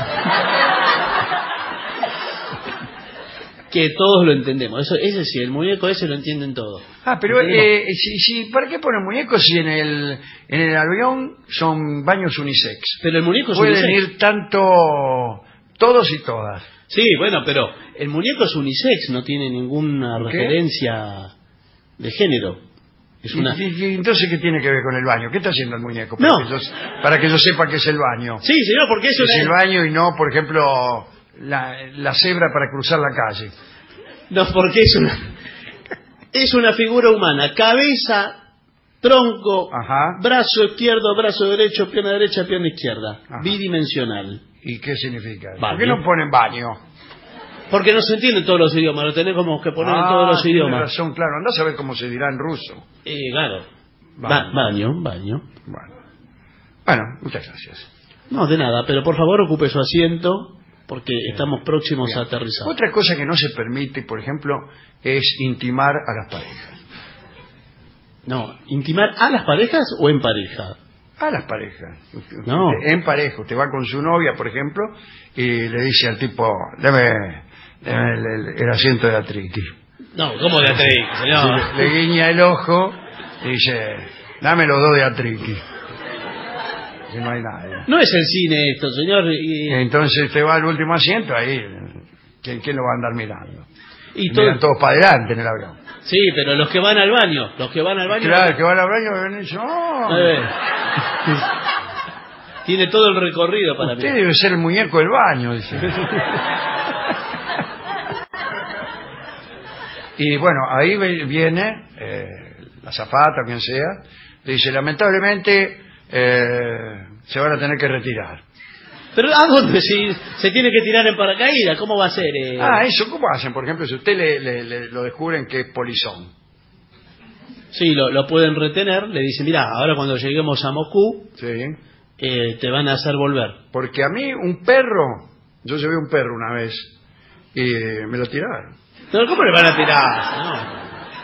Que todos lo entendemos. Eso, ese sí, el muñeco ese lo entienden todos. Ah, pero ¿Entendemos? eh, si, si, ¿para qué ponen muñecos si en el, en el avión son baños unisex? Pero el muñeco es Pueden unisex. ir tanto todos y todas. Sí, bueno, pero el muñeco es unisex, no tiene ninguna ¿Qué? referencia de género. Es una... ¿Y, y, y entonces qué tiene que ver con el baño? ¿Qué está haciendo el muñeco? Para, No. que, yo, para que yo sepa que es el baño. Sí, señor, porque eso es es el baño y no, por ejemplo, la, la cebra para cruzar la calle. No, porque es una... Es una figura humana. Cabeza, tronco, Ajá. brazo izquierdo, brazo derecho, pierna derecha, pierna izquierda. Ajá. Bidimensional. ¿Y qué significa? Baño. ¿Por qué no ponen baño? Porque no se entiende en todos los idiomas, lo tenés como que poner ah, en todos los tiene idiomas. razón, claro. Andá a saber cómo se dirá en ruso. Eh, claro. Baño. Ba baño, baño. Bueno. Bueno, muchas gracias. No, de nada, pero por favor ocupe su asiento, porque estamos próximos Bien. a aterrizar. Otra cosa que no se permite, por ejemplo, es intimar a las parejas. No, ¿intimar a las parejas o en pareja? A las parejas. No. En pareja. Usted va con su novia, por ejemplo, y le dice al tipo, dame, dame el, el- el asiento de Atriqui. No, ¿cómo de atrás, señor? Le, le guiña el ojo y dice, dame los dos de Atriqui. Y no hay nadie. No es el cine esto, señor. Y, Entonces usted va al último asiento, ahí, ¿quién, quién lo va a andar mirando? y Miran todo... todos para adelante en el avión. Sí, pero los que van al baño, los que van al baño... Claro, el que va al baño ven y dice, oh, Eh, Tiene todo el recorrido para usted mí. debe ser el muñeco del baño, dice. Y bueno, ahí ve- viene eh, la azafata, quien sea, le dice, lamentablemente eh, se van a tener que retirar. Pero ¿a dónde? Si se tiene que tirar en paracaídas, ¿cómo va a ser? Eh? Ah, eso, ¿cómo hacen? Por ejemplo, si usted le, le- le- lo descubren que es polizón. Sí, lo, lo pueden retener, le dicen, mira, ahora cuando lleguemos a Moscú, Sí. eh, te van a hacer volver. Porque a mí un perro, yo llevé un perro una vez y me lo tiraron. Pero ¿cómo le van a tirar? No.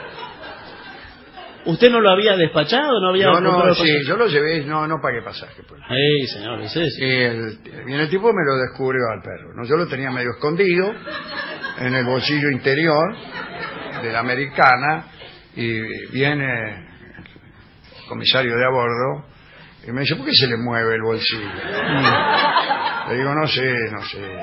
¿Usted no lo había despachado? ¿No había No, no, comprado sí, pasaje? yo lo llevé, no, no pagué pasaje. Pues. Sí, señor, es eso. Y el, viene el tipo y me lo descubrió al perro. ¿no? Yo lo tenía medio escondido en el bolsillo interior de la americana y viene el comisario de a bordo y me dice, ¿por qué se le mueve el bolsillo? Le digo, no sé, no sé.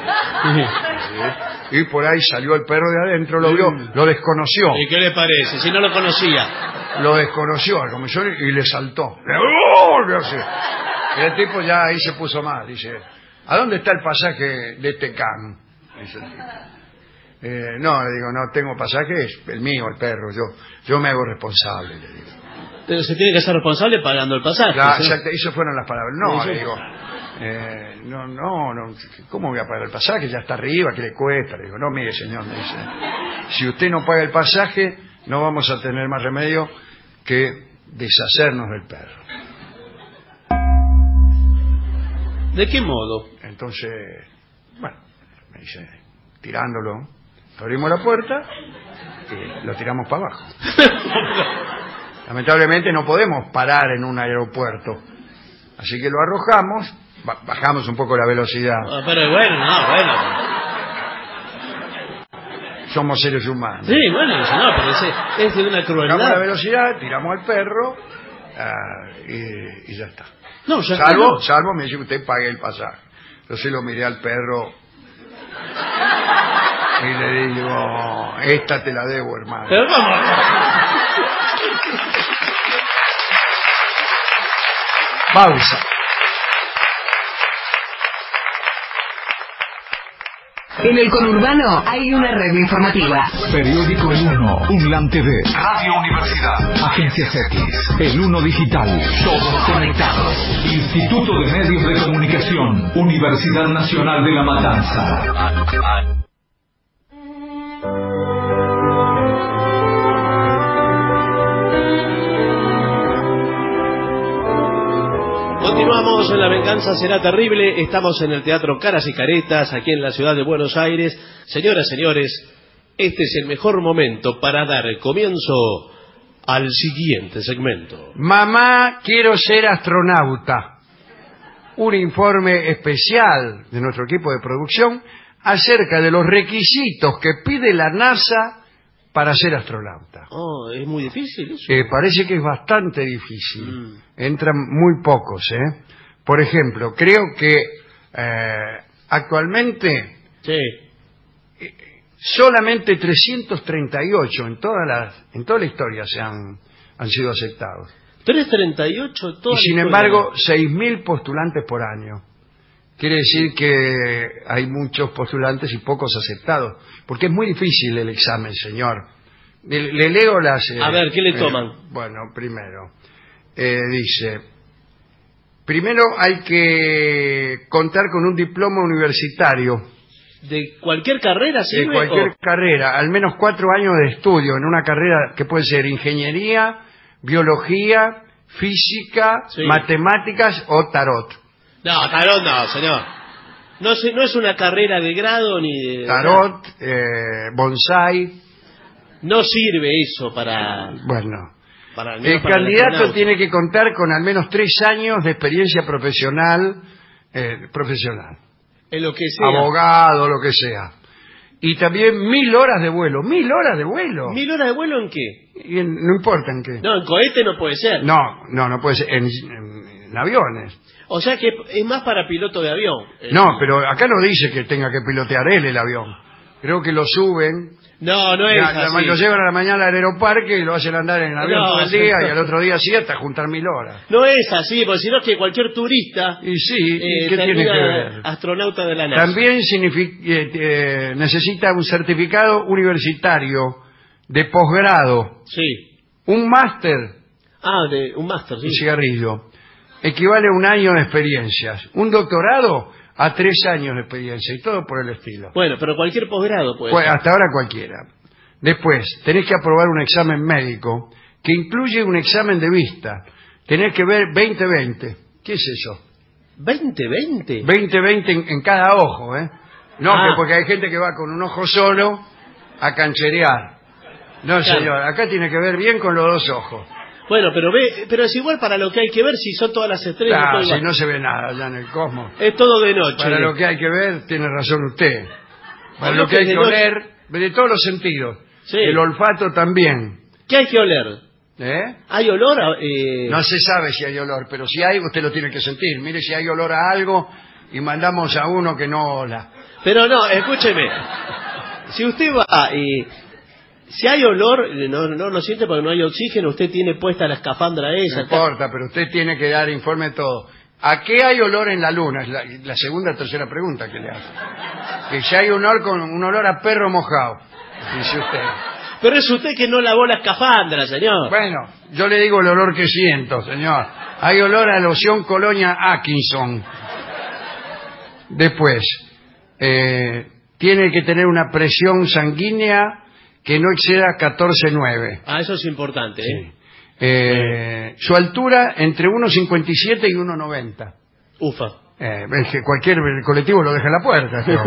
Sí. Y por ahí salió el perro de adentro, lo vio, lo desconoció. ¿Y qué le parece? Si no lo conocía. Lo desconoció al comisario y le saltó. ¡Oh! Le hace. Y el tipo ya ahí se puso mal. Dice, ¿a dónde está el pasaje de este can? Dice el tipo. Eh, no, le digo, no tengo pasaje, es el mío, el perro. Yo yo me hago responsable, le digo. Pero se tiene que ser responsable pagando el pasaje. La, ¿sí? exacto, esas fueron las palabras. No, Sí, le sí. digo, eh, no, no, no, ¿cómo voy a pagar el pasaje? Ya está arriba, ¿qué le cuesta? Le digo, no, mire, señor, me dice, si usted no paga el pasaje, no vamos a tener más remedio que deshacernos del perro. ¿De qué modo? Entonces, bueno, me dice, tirándolo, abrimos la puerta y lo tiramos para abajo. Lamentablemente no podemos parar en un aeropuerto, así que lo arrojamos, ba- bajamos un poco la velocidad. Ah, pero bueno, no, bueno. Somos seres humanos. Sí, bueno, no, pero es, es de una Bajamos la crueldad. velocidad, tiramos al perro ah, y, y ya está. No, ya Salvo, está, salvo me dice que usted pague el pasaje. Entonces lo miré al perro y le digo, esta te la debo, hermano. Pero vamos. Pausa. En el conurbano hay una red informativa. Periódico El Uno, Unlan T V, Radio Universidad, Agencias X, El Uno Digital, todos conectados. Instituto de Medios de Comunicación, Universidad Nacional de La Matanza. Continuamos en La Venganza Será Terrible. Estamos en el Teatro Caras y Caretas, aquí en la ciudad de Buenos Aires. Señoras, señores, este es el mejor momento para dar comienzo al siguiente segmento. Mamá, quiero ser astronauta. Un informe especial de nuestro equipo de producción acerca de los requisitos que pide la NASA para ser astronauta. Oh, es muy difícil eso. Eh, parece que es bastante difícil. Mm. Entran muy pocos, ¿eh? Por ejemplo, creo que eh, actualmente Sí. solamente trescientos treinta y ocho en toda la, en toda la historia se han han sido aceptados. trescientos treinta y ocho toda Y sin la embargo, seis mil postulantes por año. Quiere decir que hay muchos postulantes y pocos aceptados, porque es muy difícil el examen, señor. Le, le leo las... Eh, A ver, ¿qué le toman? Eh, bueno, primero, eh, dice, primero hay que contar con un diploma universitario. ¿De cualquier carrera sirve? De cualquier o... carrera, al menos cuatro años de estudio en una carrera que puede ser ingeniería, biología, física, Sí. matemáticas o tarot. No, tarot no, señor. No, se- no es una carrera de grado ni de... Tarot, eh, bonsai. No sirve eso para... Bueno, para al menos el para candidato astronauta. tiene que contar con al menos tres años de experiencia profesional, eh, profesional, En lo que sea. abogado, lo que sea. Y también mil horas de vuelo. ¿Mil horas de vuelo? ¿Mil horas de vuelo en qué? Y en- no importa en qué. No, en cohete no puede ser. No, no, no puede ser. En, en- en aviones. O sea que es más para piloto de avión. Eh, No, pero acá no dice que tenga que pilotear él el avión. Creo que lo suben, No, no es la- la- así. lo llevan a la mañana al aeroparque y lo hacen andar en el avión No, todo el sí. día y al otro día sí hasta juntar mil horas. No es así, porque si no es que cualquier turista Y sí, ¿y eh, qué tiene termina que ver? astronauta de la NASA. También signifi- eh, eh, necesita un certificado universitario de posgrado, Sí. un máster Ah, de un máster, sí. de cigarrillo, equivale a un año de experiencias, un doctorado a tres años de experiencia y todo por el estilo. Bueno, pero cualquier posgrado puede Pues ser. hasta ahora cualquiera. Después, tenés que aprobar un examen médico que incluye un examen de vista. Tenés que ver veinte veinte. ¿Qué es eso? ¿veinte veinte? veinte veinte en, en cada ojo, ¿eh? No, Ah. que porque hay gente que va con un ojo solo a cancherear. No, Claro. señor, acá tiene que ver bien con los dos ojos. Bueno, pero ve, pero es igual para lo que hay que ver si son todas las estrellas. Ah, todo si igual. no se ve nada allá en el cosmos. Es todo de noche. Para lo que hay que ver, tiene razón usted. Para Obvio lo que que hay de que noche- oler, de todos los sentidos. Sí. El olfato también. ¿Qué hay que oler? ¿Eh? ¿Hay olor a...? eh, No se sabe si hay olor, pero si hay, usted lo tiene que sentir. Mire si hay olor a algo y mandamos a uno que no ola. Pero no, escúcheme. Si usted va y... Si hay olor, eh, no, no lo siente porque no hay oxígeno, usted tiene puesta la escafandra No esa. importa, pero usted tiene que dar informe de todo. ¿A qué hay olor en la luna? Es la, la segunda o tercera pregunta que le hace. Que si hay olor con un olor a perro mojado, dice usted. Pero es usted que no lavó la escafandra, señor. Bueno, yo le digo el olor que siento, señor. Hay olor a loción Colonia Atkinson. Después, eh, tiene que tener una presión sanguínea que no exceda catorce nueve. Ah, eso es importante, ¿eh? Eh, su altura entre uno cincuenta y siete y uno noventa. Ufa. Eh, es que cualquier colectivo lo deja en la puerta. ¿No?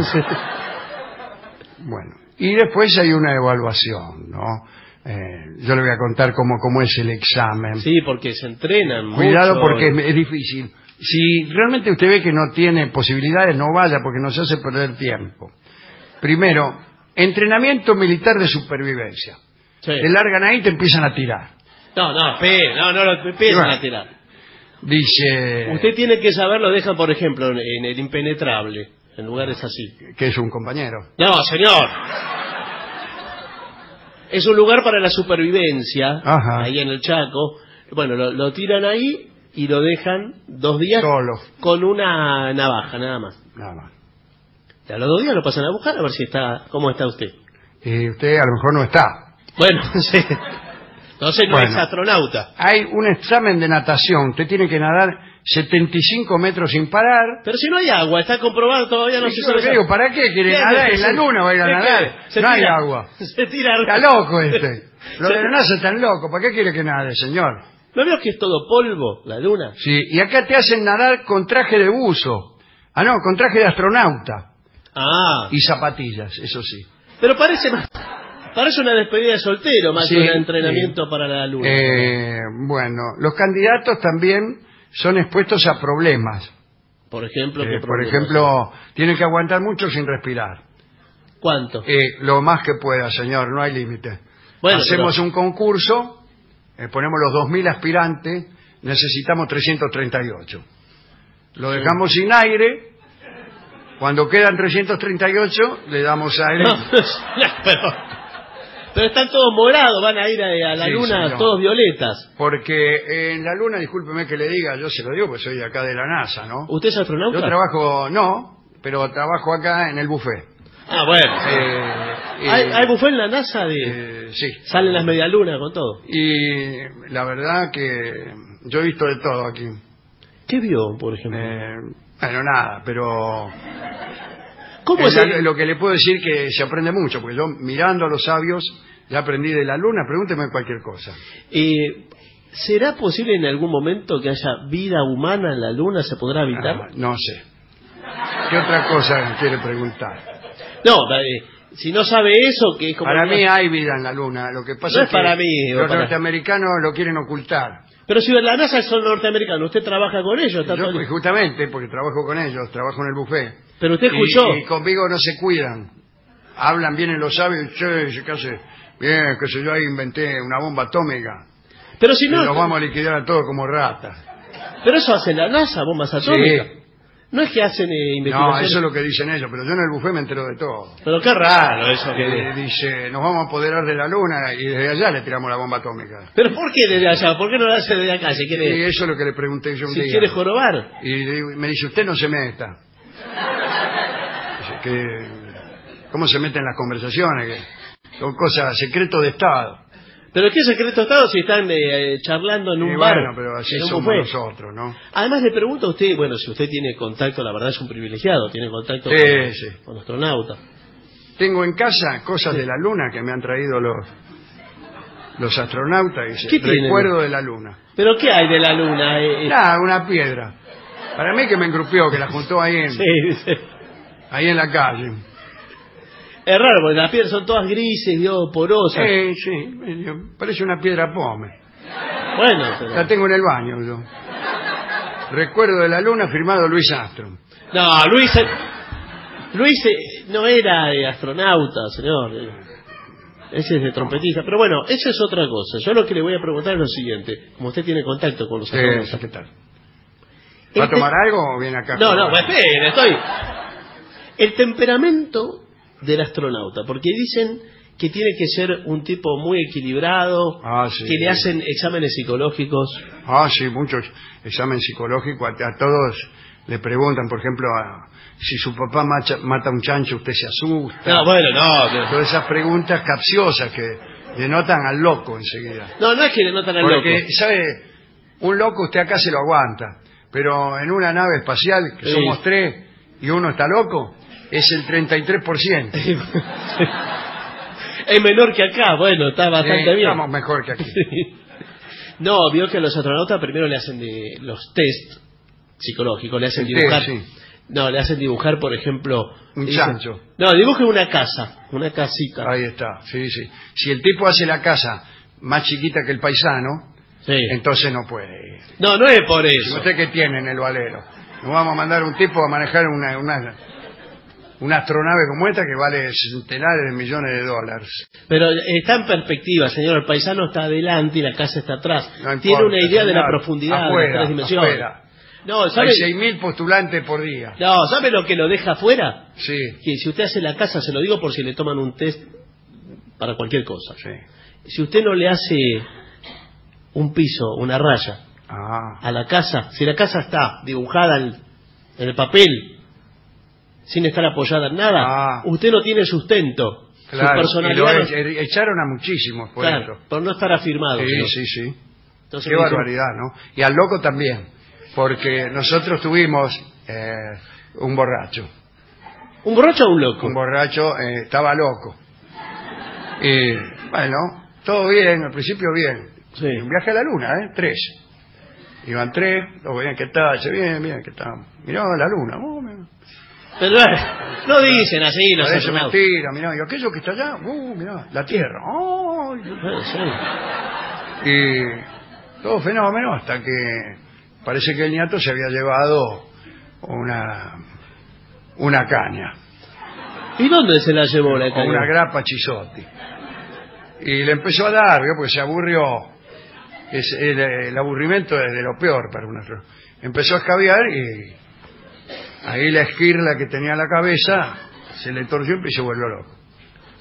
Bueno, y después hay una evaluación, ¿no? Eh, yo le voy a contar cómo, cómo es el examen. Sí, porque se entrenan Cuidado mucho. porque es, es difícil. Si realmente usted ve que no tiene posibilidades, no vaya porque nos hace perder tiempo. Primero, entrenamiento militar de supervivencia. Sí. Te largan ahí y te empiezan a tirar. No, no, espere, no, no lo empiezan Bueno. a tirar. Dice Usted tiene que saber, lo dejan, por ejemplo, en, en el impenetrable, en lugares así. que es un compañero. No, señor. Es un lugar para la supervivencia, Ajá. ahí en el Chaco. Bueno, lo, lo tiran ahí y lo dejan dos días Solo. con una navaja, nada más. Nada más. Y a los dos días lo pasan a buscar a ver si está, cómo está usted. Y usted a lo mejor no está. Bueno, sí. Entonces no Bueno. es astronauta. Hay un examen de natación. Usted tiene que nadar setenta y cinco metros sin parar. Pero si no hay agua, está comprobado, todavía no Y se yo sabe. le digo, ¿para qué quiere ¿Qué nadar? hace? En la luna va a ir a ¿Qué nadar. quiere? Se No hay tira- agua. Se tira. Está loco este. Lo Se- de la NASA están loco. ¿Para qué quiere que nade, señor? ¿No veo que es todo polvo, la luna? Sí, y acá te hacen nadar con traje de buzo. Ah, no, con traje de astronauta. Ah, Y zapatillas, eso sí. pero parece más... Parece una despedida de soltero más Sí, que un entrenamiento sí. para la luna. Eh, bueno, los candidatos también son expuestos a problemas. Por ejemplo, Eh, ¿qué por problemas? ejemplo, tienen que aguantar mucho sin respirar. ¿Cuánto? Eh, lo más que pueda, señor, no hay límite. Bueno, Hacemos pero- un concurso, eh, ponemos los dos mil aspirantes, necesitamos trescientos treinta y ocho. Lo dejamos sin aire, cuando quedan trescientos treinta y ocho, le damos aire. No, pero, Pero están todos morados, van a ir a, a la Sí, luna señor. todos violetas. Porque en la luna, discúlpeme que le diga, yo se lo digo, pues soy de acá de la NASA, ¿no? ¿Usted es astronauta? Yo trabajo, no, pero trabajo acá en el buffet. Ah, bueno. Eh, eh, ¿Hay, ¿Hay buffet en la NASA? De... Eh, sí. Salen las medialunas con todo. Y la verdad que yo he visto de todo aquí. ¿Qué vio, por ejemplo? Eh, bueno, nada, pero... ¿Cómo es es la- el- lo que le puedo decir que se aprende mucho, porque yo mirando a los sabios ya aprendí de la luna, pregúnteme cualquier cosa. Eh, ¿Será posible en algún momento que haya vida humana en la luna? ¿Se podrá habitar? Ah, no sé. ¿Qué otra cosa quiere preguntar? No, eh, si no sabe eso, que es como... Para mí hay vida en la luna, lo que pasa No es es que para mí, o los para- norteamericanos lo quieren ocultar. Pero si la NASA son norteamericanos, usted trabaja con ellos. Está Yo, todo- pues, justamente, porque trabajo con ellos, trabajo en el buffet. Pero usted Y- escuchó. Y, conmigo no se cuidan. Hablan bien en los sabios, che, ¿qué hace? Bien, que sé yo, ahí inventé una bomba atómica. Pero si Y no... los vamos a liquidar a todos como ratas. Pero eso hace la NASA, bombas atómicas. Sí. No es que hacen eh, No, investigaciones... eso es lo que dicen ellos, pero yo en el buffet me entero de todo. Pero qué raro eso Que que... dice, nos vamos a apoderar de la luna y desde allá le tiramos la bomba atómica. ¿Pero por qué desde allá? ¿Por qué no lo hace desde acá? Si Y quiere, eso es lo que le pregunté yo un si día. quiere jorobar. Y le digo- me dice, usted no se meta. Dice que, ¿cómo se mete en las conversaciones? Que son cosas, secretos de Estado. ¿Pero qué secreto estado si están eh, charlando en un Y bar? bueno, pero así en un somos buffet? nosotros, ¿no? Además le pregunto a usted, bueno, si usted tiene contacto, la verdad es un privilegiado, tiene contacto Sí, con, sí. con astronautas. Tengo en casa cosas de la luna que me han traído los los astronautas. Dice, ¿Qué tienen? recuerdo de la luna. ¿Pero qué hay de la luna? Eh, eh, Nada, una piedra. Para mí que me engrupió, que la juntó ahí en, sí, sí. ahí en la calle. Es raro, porque las piedras son todas grises, dio porosas. Sí, sí, medio- parece una piedra pome. Bueno, pero... La tengo en el baño yo. Recuerdo de la luna, firmado Luis Armstrong. No, Luis... eh, Luis eh, no era eh, astronauta, señor. eh. Ese es de trompetista. Pero bueno, eso es otra cosa. Yo lo que le voy a preguntar es lo siguiente. Como usted tiene contacto con los Sí, astronautas... ¿qué tal? ¿Va a Este- tomar algo o viene acá? No, no, pues espere, estoy... El temperamento del astronauta, porque dicen que tiene que ser un tipo muy equilibrado, Ah, sí. que le hacen exámenes psicológicos. Ah, sí, muchos exámenes psicológicos. A, a todos le preguntan, por ejemplo, a- si su papá macha- mata a un chancho, usted se asusta. No, bueno, no, pero- Todas esas preguntas capciosas que denotan al loco enseguida. no, no es que le notan al Porque, loco. ¿sabe? Un loco usted acá se lo aguanta, pero en una nave espacial, que Sí. somos tres, y uno está loco, es el treinta y tres por ciento. Es menor que acá, bueno, está bastante Sí, bien. estamos mejor que aquí. No, vio que a los astronautas primero le hacen de, los test psicológicos, le hacen El dibujar. test, sí. No, le hacen dibujar, por ejemplo... Un dicen- chancho. No, dibuje una casa, una casita. Ahí está, sí, sí. Si el tipo hace la casa más chiquita que el paisano, Sí. entonces no puede ir. No, no es por eso. ¿Usted qué tiene en el valero? Nos vamos a mandar un tipo a manejar una, una, una astronave como esta que vale centenares de millones de dólares. Pero está en perspectiva, señor. El paisano está adelante y la casa está atrás. No Tiene importa, una idea de la señor. profundidad de Afuera, las tres dimensiones. afuera. No, Hay ¿sabe? seis mil postulantes por día. No, ¿sabe lo que lo deja afuera? Sí, Que si usted hace la casa, se lo digo por si le toman un test para cualquier cosa. sí. Si usted no le hace un piso, una raya Ah, a la casa, si la casa está dibujada en, en el papel, sin estar apoyada en nada, Ah. usted no tiene sustento. Su claro. Y lo personalidad no- e- echaron a muchísimos por claro, eso. por no estar afirmado. Sí, señor. sí, sí. Entonces Qué me dice- barbaridad, ¿no? Y al loco también, porque nosotros tuvimos eh, un borracho. ¿Un borracho o un loco? Un borracho eh, estaba loco. Y bueno, todo bien, al principio bien. Sí. Y un viaje a la luna, ¿eh? Tres. Iban tres, los veían que tal, se bien, bien, que tal. Mirá la luna, oh, mirá. Pero eh, no dicen así los Parece astronautas. mentira, mirá, y aquello que está allá, uh, mirá, la Tierra. Oh, Eh, sí. y todo fenómeno hasta que parece que el niato se había llevado una una caña, ¿Y dónde se la llevó la o caña? una grapa chisotti, y le empezó a dar, ¿vio? Porque se aburrió. Es el, el aburrimiento es de lo peor para un astro. Empezó a escabiar y ahí la esquirla que tenía en la cabeza se le torció y se volvió loco.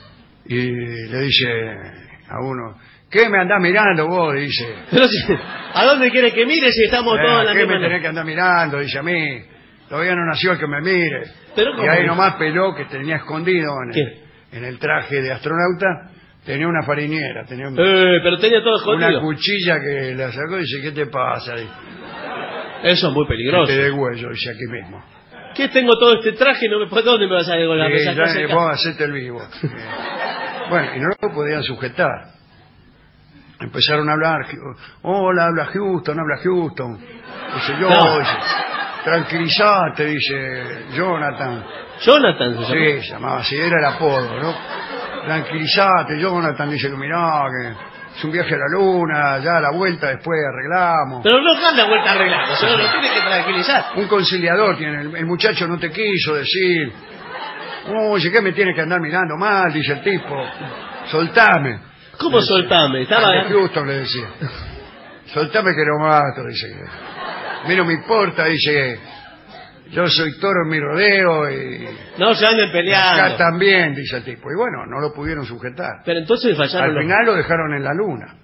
y le dice a uno, ¿qué me andás mirando vos? Dice. Pero si, ¿a dónde quieres que mire si estamos eh, todos en la ¿Qué misma? me tenés que andar mirando? Dice a mí. Todavía no nació el que me mire. Pero y ¿cómo? ahí nomás peló que tenía escondido en ¿Qué? el, en el traje de astronauta, tenía una farinera, tenía un, Eh, pero tenía todo escondido. una cuchilla que la sacó y dice, ¿qué te pasa? Dice, Eso es muy peligroso. te degüello, dice aquí mismo. ¿Qué tengo todo este traje? No me, ¿Dónde me vas a ir con la Sí, mesa? ya, vos hacete el vivo. Eh, bueno, y no lo podían sujetar. Empezaron a hablar, hola, habla Houston, habla Houston. Dice, yo, No. dice, tranquilizate, dice Jonathan. Jonathan se Sí, se llamaba así, era el apodo, ¿no? Tranquilizate, Jonathan, dice que mirá, que es un viaje a la luna, ya a la vuelta después arreglamos. Pero no cambia vuelta arreglando, señor, lo tiene que tranquilizar. Un conciliador tiene, el, el muchacho no te quiso decir. No, dice, ¿qué me tiene que andar mirando mal? Dice el tipo. Soltame. ¿Cómo Dice, soltame? Estaba... a Houston le decía. Soltame que lo mato, dice. A mí no me importa, dice. Yo soy toro en mi rodeo y... No se anden peleando. Acá también, dice el tipo. Y bueno, no lo pudieron sujetar. Pero entonces fallaron Al los- final lo dejaron en la luna.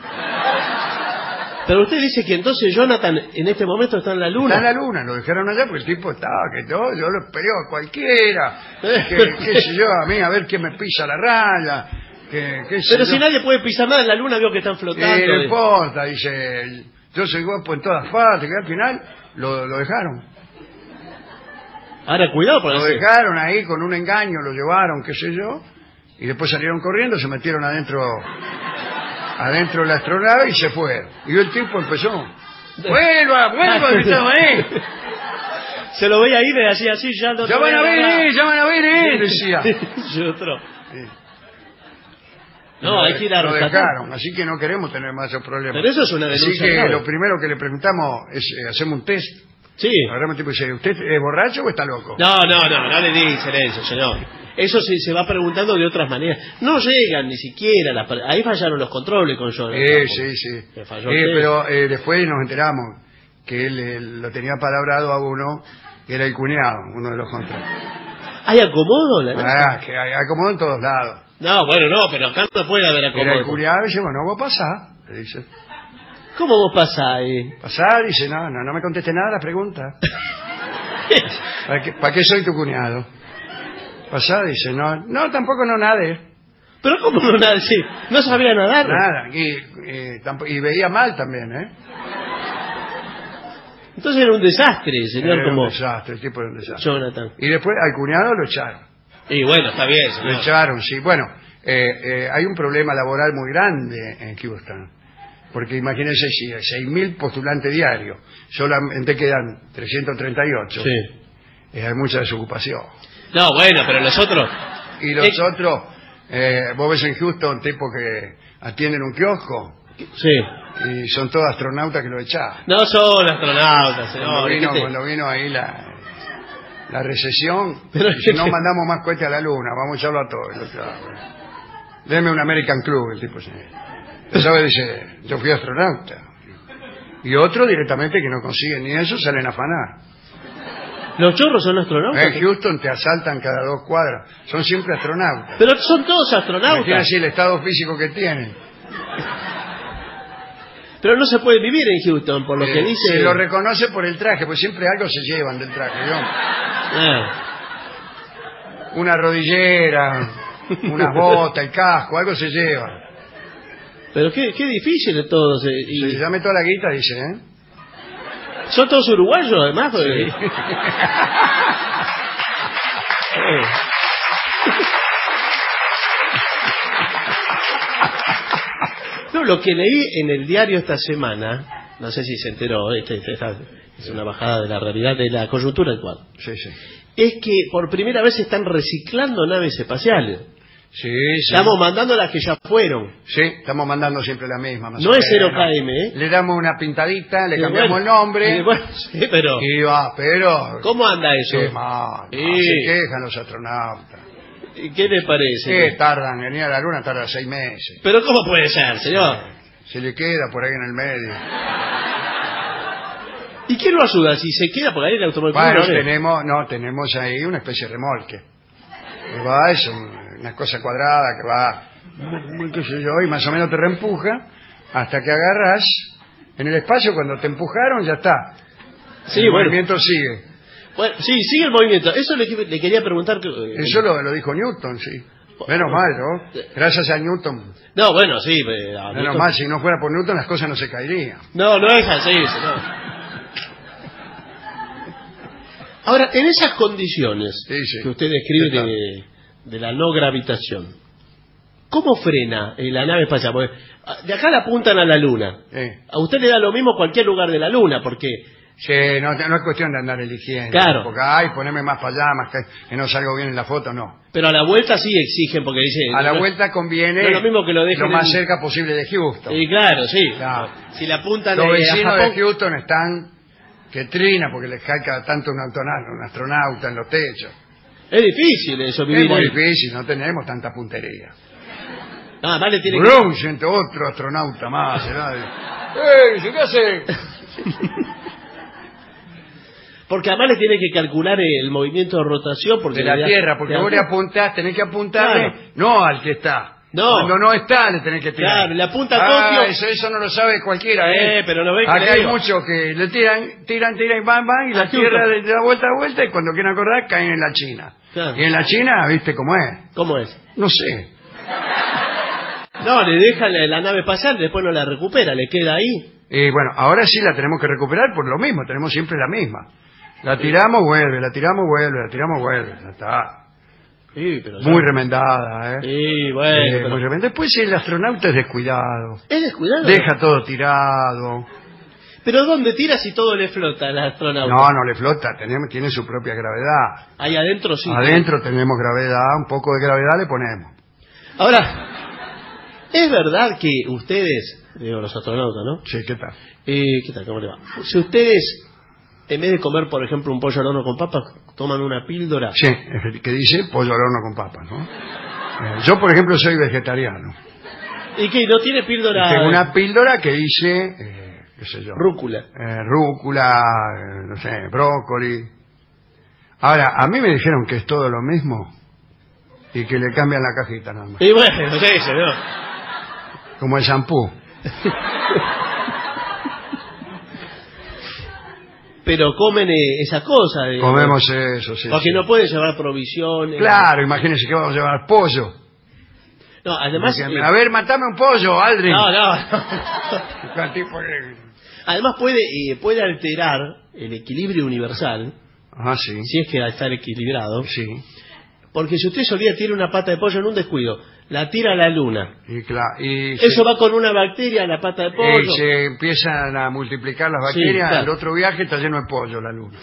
Pero usted dice que entonces Jonathan en este momento está en la luna. Está en la luna, lo dejaron allá porque el tipo estaba, que todo, yo lo peleo a cualquiera. Que, qué sé yo, a mí, a ver quién me pisa la raya. Que, qué sé Pero yo. si nadie puede pisar nada en la luna, veo que están Eh, flotando. no importa, dice, yo soy guapo en todas partes, que al final lo, lo dejaron. Ahora, cuidado por Lo hacer. dejaron ahí con un engaño, lo llevaron, qué sé yo, y después salieron corriendo, se metieron adentro adentro de la astronave y se fueron. Y el tipo empezó, vuelva, vuelva, que estaba ahí. Se lo veía ahí, me hacía así, ya no Ya te van a voy ver, agarrar. eh, ya van a ver, eh, decía. Y otro. Sí. No, hay que ir a Lo rescatar. dejaron, así que no queremos tener más esos problemas. Pero eso es una Así denuncia que grave. lo primero que le preguntamos es, eh, hacemos un test. Sí. Agarramos el tipo y dice, ¿usted es borracho o está loco? No, no, no, no le dicen eso, señor. Eso se, se va preguntando de otras maneras. No llegan ni siquiera. Las, per- ahí fallaron los controles con Jonathan. Eh, sí, sí. Le falló Eh, usted. pero eh, después nos enteramos que él, eh, lo tenía palabrado a uno, que era el cuñado, uno de los contratos. ¿Hay acomodo? La Ah, que hay acomodo en todos lados. No, bueno, no, pero acá no puede haber Era el acomodo. cuñado y dice, bueno, vos pasá. Le dice, ¿Cómo vos pasás ahí? pasá, dice, no, no, no me conteste nada a la pregunta. ¿Para qué, ¿Para qué soy tu cuñado? Pasá, dice, no, no, tampoco no nade. ¿Pero cómo no nada? Sí, no sabía nadar. Nada, y, y, tampo- y veía mal también, ¿eh? Entonces era un desastre, señor, Era como un desastre, el tipo era un desastre. Jonathan. Y después al cuñado lo echaron. Y bueno, está bien, Lo señor. echaron, sí. Bueno, eh, eh, hay un problema laboral muy grande en Houston. Porque imagínense si hay seis mil postulantes diarios, solamente quedan trescientos treinta y ocho. Sí. Eh, hay mucha desocupación. No, bueno, pero los otros... Y los Eh, otros, eh, vos ves en Houston tipos que atienden un kiosco Sí. y son todos astronautas que lo echaron. No son astronautas, señor. Cuando vino, ¿viste? cuando vino ahí la, la recesión, Pero- dice, no mandamos más cohetes a la luna, vamos a echarlo a todos. Y lo echaron. Deme un American Club, el tipo. Sí. Usted sabe, dice, yo fui astronauta. Y otros directamente que no consiguen ni eso, salen a afanar. ¿Los chorros son astronautas? En Houston te asaltan cada dos cuadras. Son siempre astronautas. Pero son todos astronautas. Imagínense el estado físico que tienen. Pero no se puede vivir en Houston, por lo que Eh, dice... Se lo reconoce por el traje, pues siempre algo se llevan del traje. ¿no? Ah. Una rodillera, unas botas, el casco, algo se lleva. Pero qué, qué difícil es todo. se- y- Se llame toda la guita, dice, ¿eh? Son todos uruguayos, además. porque- Eh. No, lo que leí en el diario esta semana, no sé si se enteró, este, este- esta es una bajada de la realidad de la coyuntura actual, Sí, sí. es que por primera vez se están reciclando naves espaciales. Sí, sí. Estamos mandando las que ya fueron. Sí, estamos mandando siempre la misma. más No o es cero menos. K M, ¿eh? Le damos una pintadita, le Y cambiamos bueno, el nombre. y bueno, sí, pero... Y va, pero... ¿Cómo anda eso? Qué mal, Sí. no, se quejan los astronautas. ¿Y ¿Qué le parece? ¿Qué tardan? Venir a la luna tarda seis meses. Pero ¿cómo puede ser, señor? Se le queda por ahí en el medio. ¿Y quién lo ayuda? Si se queda por ahí el automóvil. Bueno, ¿no? tenemos, no, tenemos ahí una especie de remolque. Y va, es un, una cosa cuadrada que va, qué sé yo, y más o menos te reempuja hasta que agarras en el espacio. Cuando te empujaron ya está. Sí, el bueno. movimiento sigue. Bueno, sí, sigue el movimiento. Eso le, le quería preguntar. Que, eh, Eso lo, lo dijo Newton, sí. Menos mal, ¿no? Gracias a Newton. No, bueno, sí. Eh, a Menos Newton... mal, si no fuera por Newton las cosas no se caerían. No, no es así. No. Ahora, en esas condiciones sí, sí. que usted describe de, de la no gravitación, ¿cómo frena eh, la nave espacial? Porque de acá la apuntan a la Luna. Sí. A usted le da lo mismo cualquier lugar de la Luna, porque... Sí, no, no es cuestión de andar eligiendo. Claro. Porque, ay, poneme más para allá, más que, que no salgo bien en la foto, no. Pero a la vuelta sí exigen, porque dice... A la no, vuelta conviene no es lo, mismo que lo, dejen lo más en... cerca posible de Houston. Y claro, sí. Claro. Si la apuntan Los eh, vecinos a Japón... de Houston están que trina porque les cae cada tanto un astronauta, un astronauta en los techos. Es difícil eso, vivir Es muy ahí. difícil, no tenemos tanta puntería. Nada más le tiene Brown, que... siente otro astronauta más. ¿Será? ¡Ey! ¿Qué hace? Porque además le tiene que calcular el movimiento de rotación porque de la da, Tierra, porque vos le apuntás, tenés que apuntarle, claro. no al que está. No. Cuando no está, le tenés que tirar. Claro, le apunta a ah, Tokio. Eso, eso no lo sabe cualquiera, ¿eh? Eh, pero no ve que Acá le hay digo. muchos que le tiran, tiran, tiran y van, van, y A la Tierra Houston. da vuelta a vuelta, y cuando quieren acordar, caen en la China. Claro. Y en la China, ¿viste cómo es? ¿Cómo es? No sé. No, le deja la, la nave pasar, después no la recupera, le queda ahí. Y bueno, ahora sí la tenemos que recuperar por lo mismo, tenemos siempre la misma. La tiramos, vuelve, la tiramos, vuelve, la tiramos, vuelve. Ya está. Sí, pero ya... Muy remendada, ¿eh? Sí, bueno. Eh, pero... muy remendada. Después el astronauta es descuidado. ¿Es descuidado? Deja todo tirado. ¿Pero dónde tira si todo le flota al astronauta? No, no le flota, tenemos, tiene su propia gravedad. Ahí adentro sí. Adentro tenemos gravedad, un poco de gravedad le ponemos. Ahora, ¿es verdad que ustedes, digo los astronautas, ¿no? Sí, ¿qué tal? Eh, ¿Qué tal? ¿Cómo le va? Si ustedes, en vez de comer, por ejemplo, un pollo al horno con papas, toman una píldora... Sí, que dice pollo al horno con papas, ¿no? Eh, yo, por ejemplo, soy vegetariano. ¿Y qué? ¿No tiene píldora...? Tengo una píldora que dice, eh, qué sé yo... Rúcula. Eh, rúcula, eh, no sé, brócoli. Ahora, a mí me dijeron que es todo lo mismo y que le cambian la cajita nada más. Y bueno, no sé eso, ¿no? Como el shampoo. Pero comen eh, esa cosa. De, Comemos eso, sí. Porque sí. no pueden llevar provisiones. Claro, imagínense que vamos a llevar pollo. No, además... Porque, a ver, matame un pollo, Aldrin. No, no. Además puede, eh, puede alterar el equilibrio universal. Ah, sí. Si es que va a estar equilibrado. Sí. Porque si usted solía tirar una pata de pollo en un descuido, la tira a la luna. Y, claro, y Eso se, va con una bacteria a la pata de pollo. y se empiezan a multiplicar las Sí, bacterias. claro. El otro viaje está lleno de pollo la luna.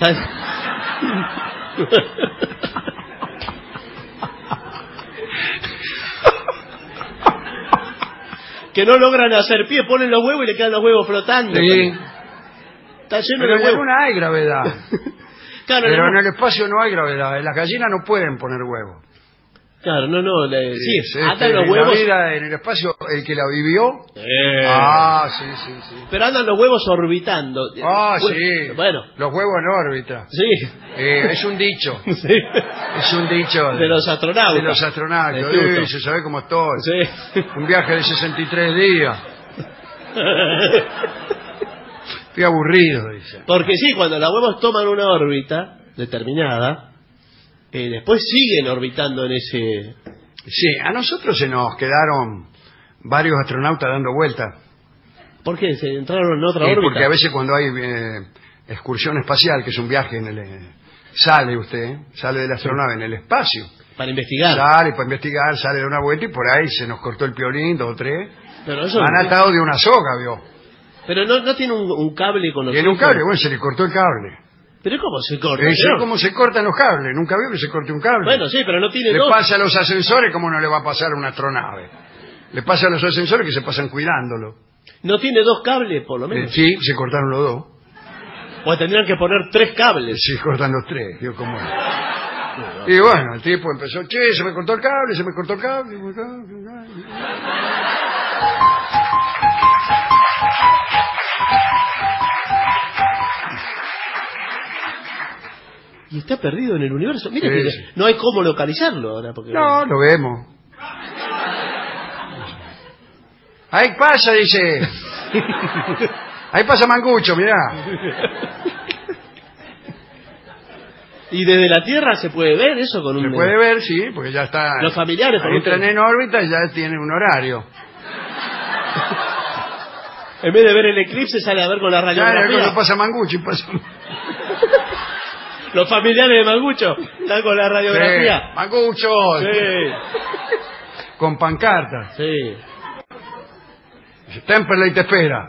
Que no logran hacer pie, ponen los huevos y le quedan los huevos flotando. Sí. Está lleno Pero de en la huevos. luna hay gravedad. Claro, Pero no, en el espacio no hay gravedad. Las gallinas no pueden poner huevos. claro, no, no. Le, sí, Sí, andan este, los la huevos. vida en el espacio, el que la vivió. Eh. Ah, sí, sí, sí. Pero andan los huevos orbitando. Ah, Bueno, sí. Bueno, Los huevos en órbita. sí. Eh, es un dicho. Sí. Es un dicho. De los astronautas. De los astronautas. De Houston. Eh, se sabe cómo estoy. Sí. Un viaje de sesenta y tres días. Estoy aburrido, dice. Porque sí, cuando los huevos toman una órbita determinada, eh, después siguen orbitando en ese... Sí, a nosotros se nos quedaron varios astronautas dando vueltas. ¿Por qué? ¿Se entraron en otra Sí, órbita? porque a veces cuando hay eh, excursión espacial, que es un viaje en el... eh, sale usted, sale de la astronave en el espacio. Para investigar. Sale para investigar, sale de una vuelta y por ahí se nos cortó el piolín, dos o tres. Pero eso... Han atado de una soga, vio. Pero no, no tiene un, un cable con los Tiene un hijos. cable, bueno, se le cortó el cable. ¿Pero cómo se corta? Eh, sé señor? cómo se cortan los cables, nunca vio que se corte un cable. Bueno, sí, pero no tiene Le dos. pasa a los ascensores, ¿cómo no le va a pasar a una astronave? Le pasa a los ascensores que se pasan cuidándolo. ¿No tiene dos cables, por lo Eh, menos? sí, se cortaron los dos. O tendrían que poner tres cables. Sí, cortan los tres, vio cómo es. Y bueno, el tipo empezó, che, se me cortó el cable, se me cortó el cable. Se me cortó el cable. Y está perdido en el universo. Mire Sí, que sí. no hay cómo localizarlo ahora. Porque... No, lo vemos. Ahí pasa, dice. Ahí pasa Mangucho, mirá. ¿Y desde la Tierra se puede ver eso con un... Se puede ver, sí, porque ya está... Los familiares... Entran en órbita y ya tienen un horario. En vez de ver el eclipse sale a ver con la radiografía. Claro, cuando pasa Mangucho y pasa... Los familiares de Mangucho están con la radiografía. Sí, Mangucho. Sí. Con pancartas. Sí. Temperley te espera.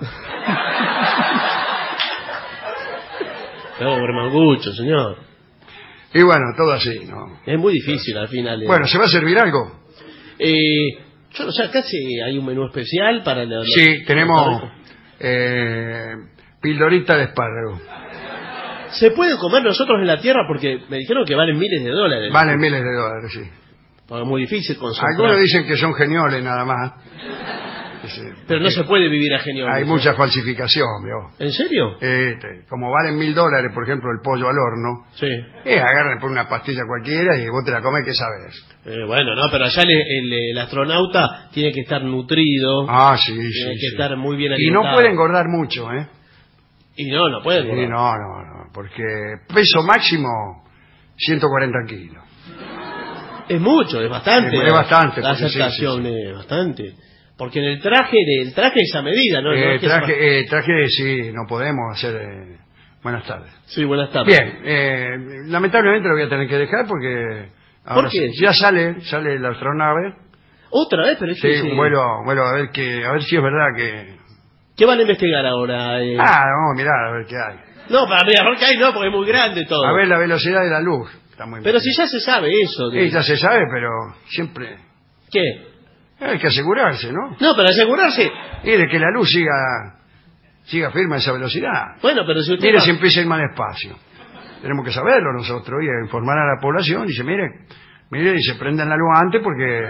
Pobre Mangucho, señor. Y bueno, todo así, ¿no? Es muy difícil al final. Eh. Bueno, ¿se va a servir algo? Eh, yo no sé, acá sí hay un menú especial para... La, sí, tenemos eh, pildorita de espárrago. ¿Se puede comer nosotros en la Tierra? Porque me dijeron que valen miles de dólares. Valen miles de dólares, sí. Porque es muy difícil concentrar. Algunos dicen que son genioles nada más. Pero no se puede vivir a genioles. Hay mucha falsificación, ¿vio? ¿En serio? Este, como valen mil dólares, por ejemplo, el pollo al horno. Sí. Eh, agarran por una pastilla cualquiera y vos te la comes, ¿qué sabes? Eh, bueno, no, pero allá el, el, el astronauta tiene que estar nutrido. Ah, sí, tiene sí. Tiene que sí. estar muy bien Y alimentado. no puede engordar mucho, ¿eh? Y no, no puede engordar. Sí, no, no, no, porque peso máximo ciento cuarenta kilos. Es mucho, es bastante. Es, es bastante. La aceptación sí, sí, sí. es bastante. Porque en el traje, el traje es a medida, ¿no? Eh, no es que traje, se... eh, traje, sí, no podemos hacer... Eh... Buenas tardes. Sí, buenas tardes. Bien, eh, lamentablemente lo voy a tener que dejar porque... ¿Por qué? Ya sale, sale la astronave. ¿Otra vez? Pero es sí, que sí, vuelo, vuelo a ver que, a ver si es verdad que... ¿Qué van a investigar ahora? Eh... Ah, vamos a mirar a ver qué hay. No, para mirar, porque hay no, porque es muy grande todo. A ver la velocidad de la luz. Está muy pero bien. si ya se sabe eso. De... Sí, ya se sabe, pero siempre... ¿Qué? Hay que asegurarse, ¿no? No, pero asegurarse... Y de que la luz siga siga firme a esa velocidad. Bueno, pero si usted... Mire, va... si empieza a ir más despacio. Tenemos que saberlo nosotros y informar a la población. Dice, mire, mire, y se prendan la luz antes porque...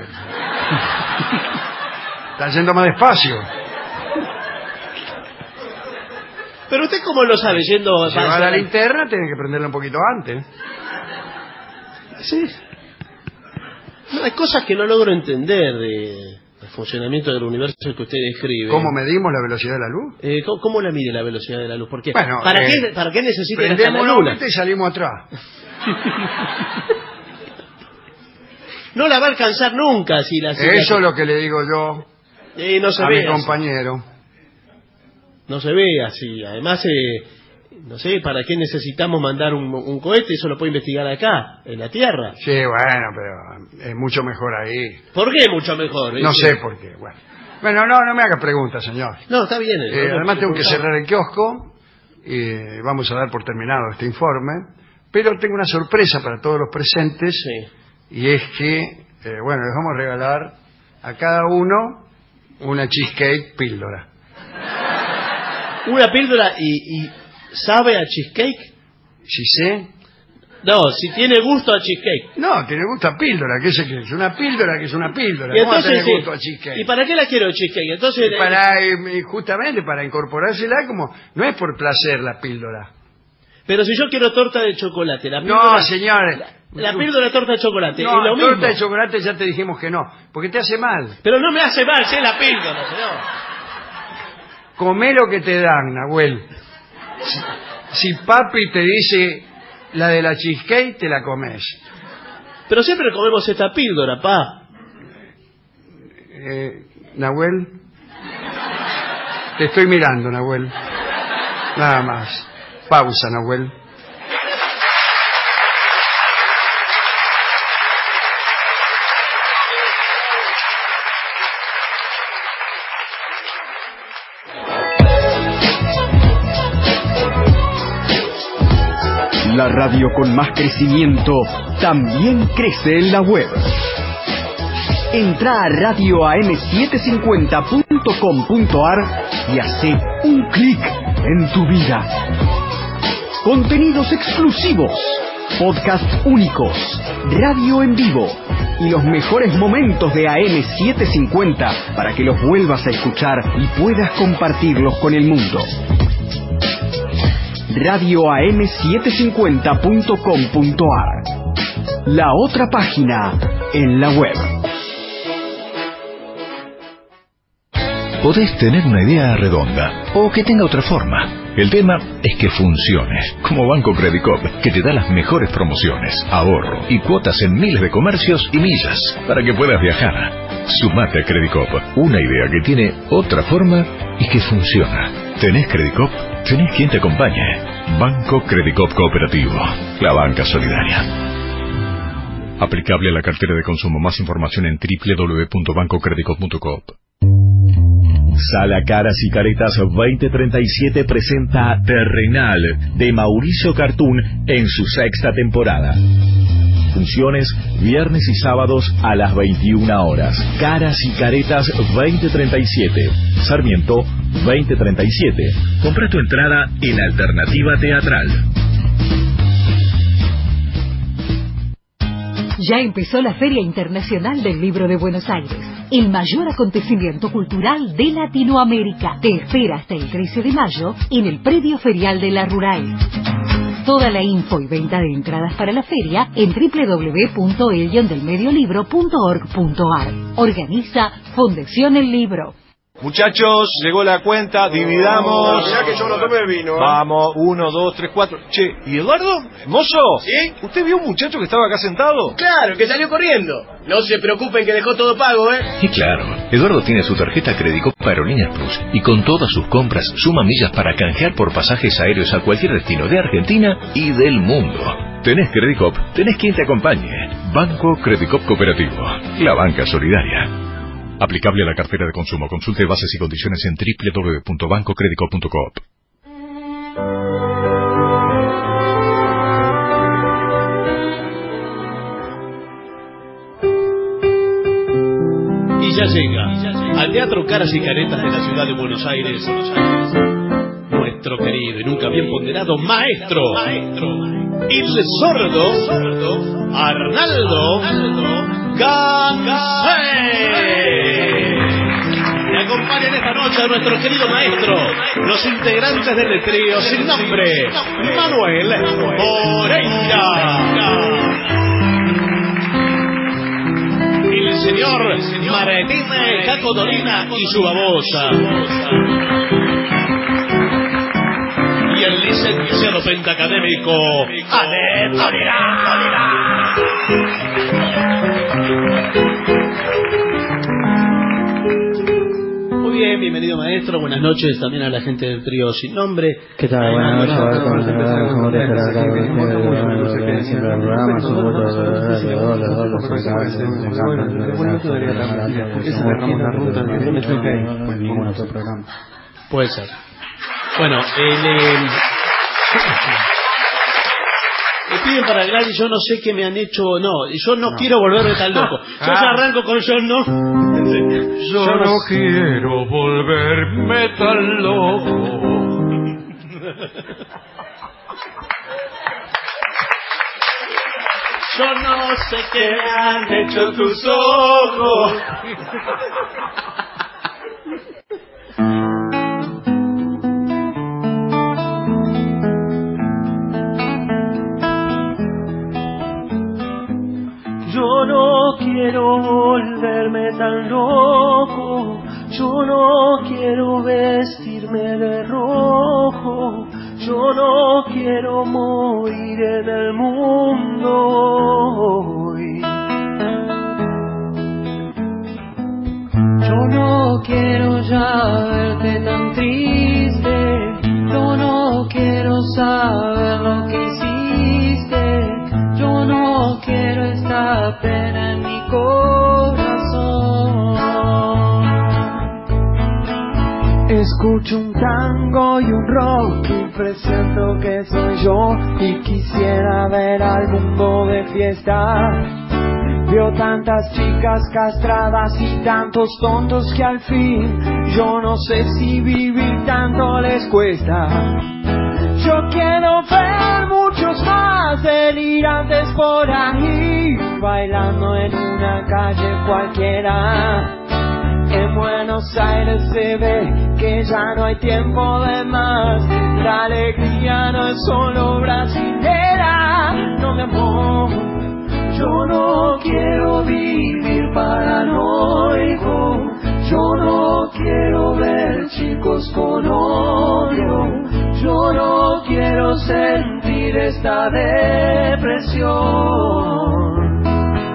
están yendo más despacio. Pero usted cómo lo sabe, yendo... Si va a la linterna, tiene que prenderla un poquito antes. Sí. No, hay cosas que no logro entender de, del funcionamiento del universo que usted describe. ¿Cómo medimos la velocidad de la luz? Eh, ¿cómo, ¿Cómo la mide la velocidad de la luz? ¿Por qué? Bueno, ¿Para, eh, qué, ¿Para qué necesita ir hasta prendemos la una luna? y salimos atrás. No la va a alcanzar nunca si la... Si Eso la... es lo que le digo yo eh, no se a ve mi así. compañero. No se ve así. Además... Eh, no sé, ¿para qué necesitamos mandar un, un cohete? Eso lo puede investigar acá, en la Tierra. Sí, bueno, pero es mucho mejor ahí. ¿Por qué mucho mejor? No sé por qué, bueno. Bueno, no, no me haga preguntas, señor. No, está bien. Eh, no, además no, tengo que no, cerrar el kiosco y vamos a dar por terminado este informe. Pero tengo una sorpresa para todos los presentes. Sí. Y es que, eh, bueno, les vamos a regalar a cada uno una cheesecake píldora. Una píldora y... y... ¿Sabe a cheesecake? ¿Sí sé? No, si tiene gusto a cheesecake. No, tiene gusto a píldora. ¿Qué es que es? Una píldora que es una píldora. Y ¿Cómo entonces, va a tener sí. gusto a cheesecake? ¿Y para qué la quiero cheesecake? Entonces, y para, eh, justamente para incorporársela como... No es por placer la píldora. Pero si yo quiero torta de chocolate, la píldora... No, señores. La, la píldora torta de chocolate, no, es lo mismo. torta de chocolate ya te dijimos que no, porque te hace mal. Pero no me hace mal, si es la píldora, señor. Comé lo que te dan, Nahuel. Si, si papi te dice la de la cheesecake, te la comes. Pero siempre comemos esta píldora, pa. Eh, Nahuel. Te estoy mirando, Nahuel. Nada más. Pausa, Nahuel. La radio con más crecimiento también crece en la web. Entra a radio a m setecientos cincuenta punto com punto a r y hace un clic en tu vida. Contenidos exclusivos, podcasts únicos, radio en vivo y los mejores momentos de A M setecientos cincuenta para que los vuelvas a escuchar y puedas compartirlos con el mundo. radio a m setecientos cincuenta punto com punto a r, la otra página en la web. Podés tener una idea redonda o que tenga otra forma. El tema es que funcione, como Banco Credicop, que te da las mejores promociones, ahorro y cuotas en miles de comercios y millas para que puedas viajar. Sumate a Credicop, una idea que tiene otra forma y que funciona. ¿Tenés Credicop? Tenés quien te acompañe. Banco Credicop Cooperativo, la banca solidaria. Aplicable a la cartera de consumo. Más información en doble u doble u doble u punto banco credicop punto com. Sala Caras y Caretas veinte treinta y siete presenta Terrenal de Mauricio Cartún en su sexta temporada. Funciones viernes y sábados a las veintiuna horas. Caras y Caretas veinte treinta y siete. Sarmiento veinte treinta y siete. Compra tu entrada en Alternativa Teatral. Ya empezó la Feria Internacional del Libro de Buenos Aires, el mayor acontecimiento cultural de Latinoamérica. Te espera hasta el trece de mayo en el predio ferial de la Rural. Toda la info y venta de entradas para la feria en doble u doble u doble u punto el guion del medio libro punto org punto ar. Organiza Fundación El Libro. Muchachos, llegó la cuenta, dividamos. Mirá que yo no tomé vino, ¿eh? Vamos, uno, dos, tres, cuatro. Che, ¿y Eduardo? ¿Mozo? ¿Sí? ¿Usted vio un muchacho que estaba acá sentado? Claro, que salió corriendo. No se preocupen que dejó todo pago, ¿eh? Y claro, Eduardo tiene su tarjeta Credicop Aerolíneas Plus y con todas sus compras suma millas para canjear por pasajes aéreos a cualquier destino de Argentina y del mundo. Tenés Credicop, tenés quien te acompañe. Banco Credicop Cooperativo, la banca solidaria. Aplicable a la cartera de consumo. Consulte bases y condiciones en doble u doble u doble u punto banco credicop punto com. Y ya llega al Teatro Caras y Caretas de la ciudad de Buenos Aires nuestro querido y nunca bien ponderado maestro, el sordo Arnaldo Gansé. Me acompañan esta noche a nuestro querido maestro, los integrantes del trío sin nombre, Manuel Moreira, el señor Martín Caco Dolina y su babosa, y el licenciado pentacadémico Anet Dolina. Muy bien, bienvenido maestro, buenas noches también a la gente del trío sin nombre. ¿Qué tal? Buenas noches, puede ser. Bueno, el... el... Me piden para hablar y yo no sé qué me han hecho. No, yo no, no. quiero volverme tan loco. Yo ah. ya arranco con yo no. Yo, yo no quiero volverme tan loco. Yo no sé qué han hecho tus ojos. Yo no quiero volverme tan loco, yo no quiero vestirme de rojo, yo no quiero morir en el mundo hoy. Yo no quiero ya verte tan triste, yo no quiero saber lo que hiciste, yo no quiero esta pena en mi corazón. Escucho un tango y un rock y presiento que soy yo y quisiera ver al mundo de fiesta. Veo tantas chicas castradas y tantos tontos que al fin yo no sé si vivir tanto les cuesta. Yo quiero ver muchos más delirantes por ahí, bailando en una calle cualquiera. En Buenos Aires se ve que ya no hay tiempo de más. La alegría no es solo brasilera, no mi amor. Yo no quiero vivir paranoico, yo no quiero sentir esta depresión.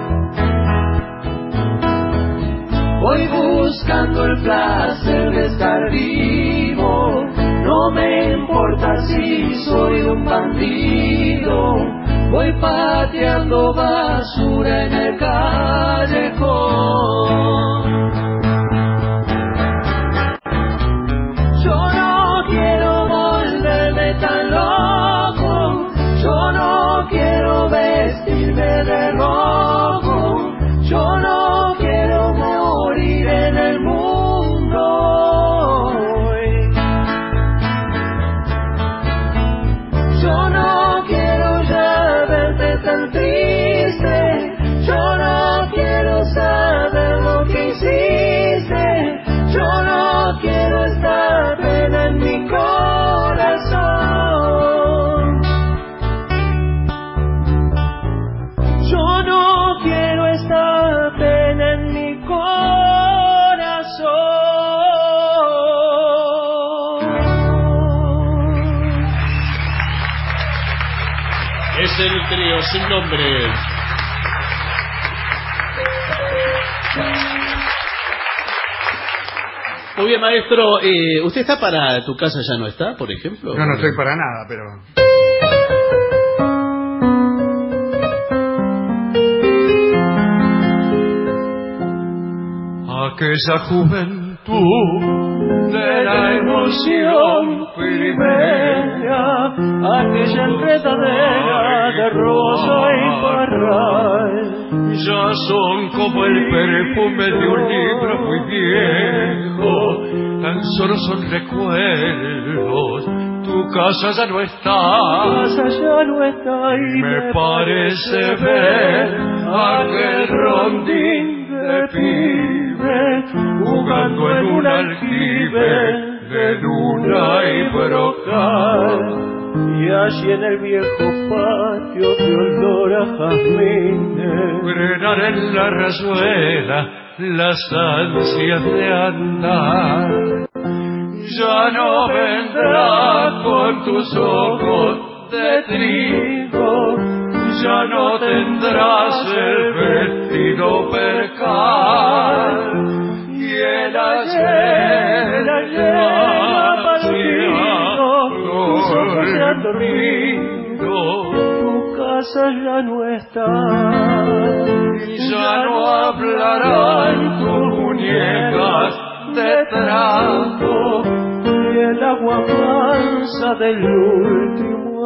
Voy buscando el placer de estar vivo, no me importa si soy un bandido, voy pateando basura en el callejón. Yo no quiero volverme tan loco, yo no quiero vestirme de rojo, yo no quiero morir en el mundo hoy. Yo no quiero ya verte tan triste, yo no quiero saber lo que hiciste, yo no quiero esta pena en mi corazón. Yo no quiero esta pena en mi corazón. Es el trío sin nombre. Muy bien, maestro. Eh, ¿Usted está para Tu casa ya no está, por ejemplo? No, no estoy para nada, pero... Aquella juventud de la emoción primera, aquella enredadera de rosa y parral, ya son como el perfume de un libro muy viejo, tan solo son recuerdos. Tu casa ya no está, tu casa ya no está y me parece ver aquel rondín de pibes jugando en un aljibe de luna y brocal. Y allí en el viejo patio de olor a jazmines, frenar en la rayuela las ansias de andar. Ya no vendrá con tus ojos de trigo, ya no tendrás el vestido percal. Y el ayer, el ayer ha partido, tus ojos se han dormido, tu casa ya no está. Ya no hablarán tus muñecas de trapo, y el agua mansa del último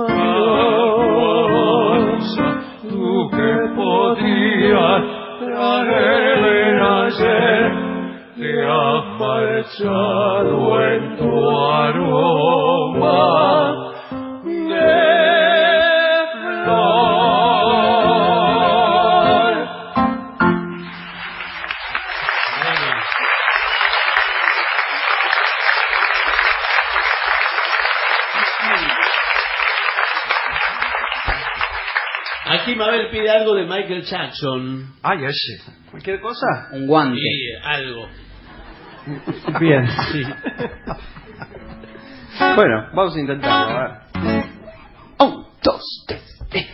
adiós. Tú que podrías traerme ayer, te has marchado en tu aroma de flor. Aquí Mabel pide algo de Michael Jackson. Ay, ese. ¿Cualquier cosa? Un guante. Sí, algo. Bien. Sí. Bueno, vamos a intentarlo, a ver. Un, dos, tres.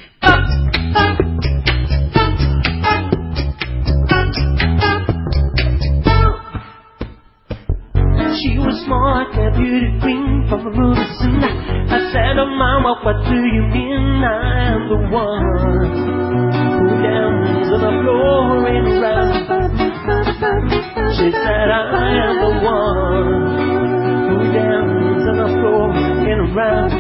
She was smart, a beauty queen from a movie scene. I said, oh mama, what do you mean I'm the one who dances on the floor and around? She said, I am the one who dances on the floor and around.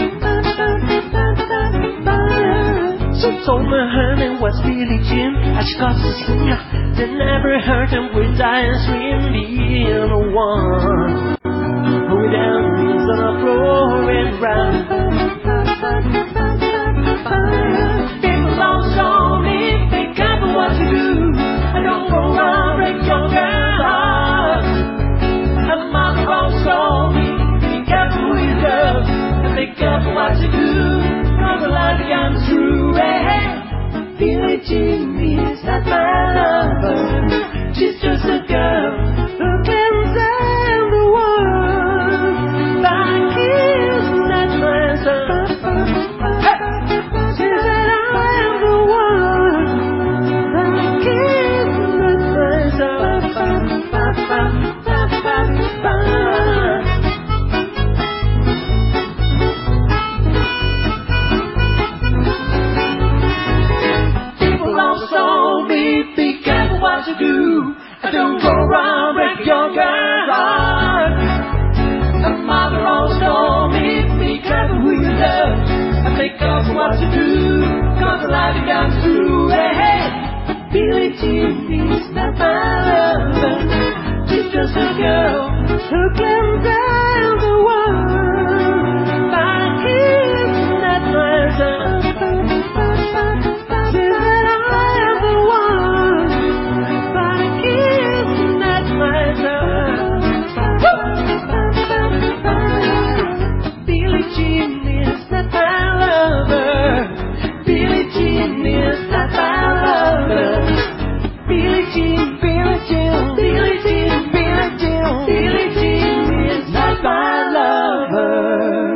She told me her name was Billie Jean, and she got to sing. They never heard him with dance with being the one who dances on the floor and round. People don't show me, be careful what you do. I don't go around break your girl heart. And mother won't show me, be careful who you love, and be careful what you do. Cause the light comes through, hey. Billie Jean is not my lover. She's just a girl who can save the world by kissing at my Don't go around break your girl's heart. The mother always told me, be careful who you love, and think of what you do, cause life becomes through. Hey, hey, Billie Jean is not my lover. She's just a girl who can tell the world by a kiss that dries up. She said I am the one by a kiss that dries up. Billie Jean is not my lover. Billie Jean is not my lover. Billie Jean, Billie Jean, Billie Jean, Billie Jean, Billie Jean is not my lover.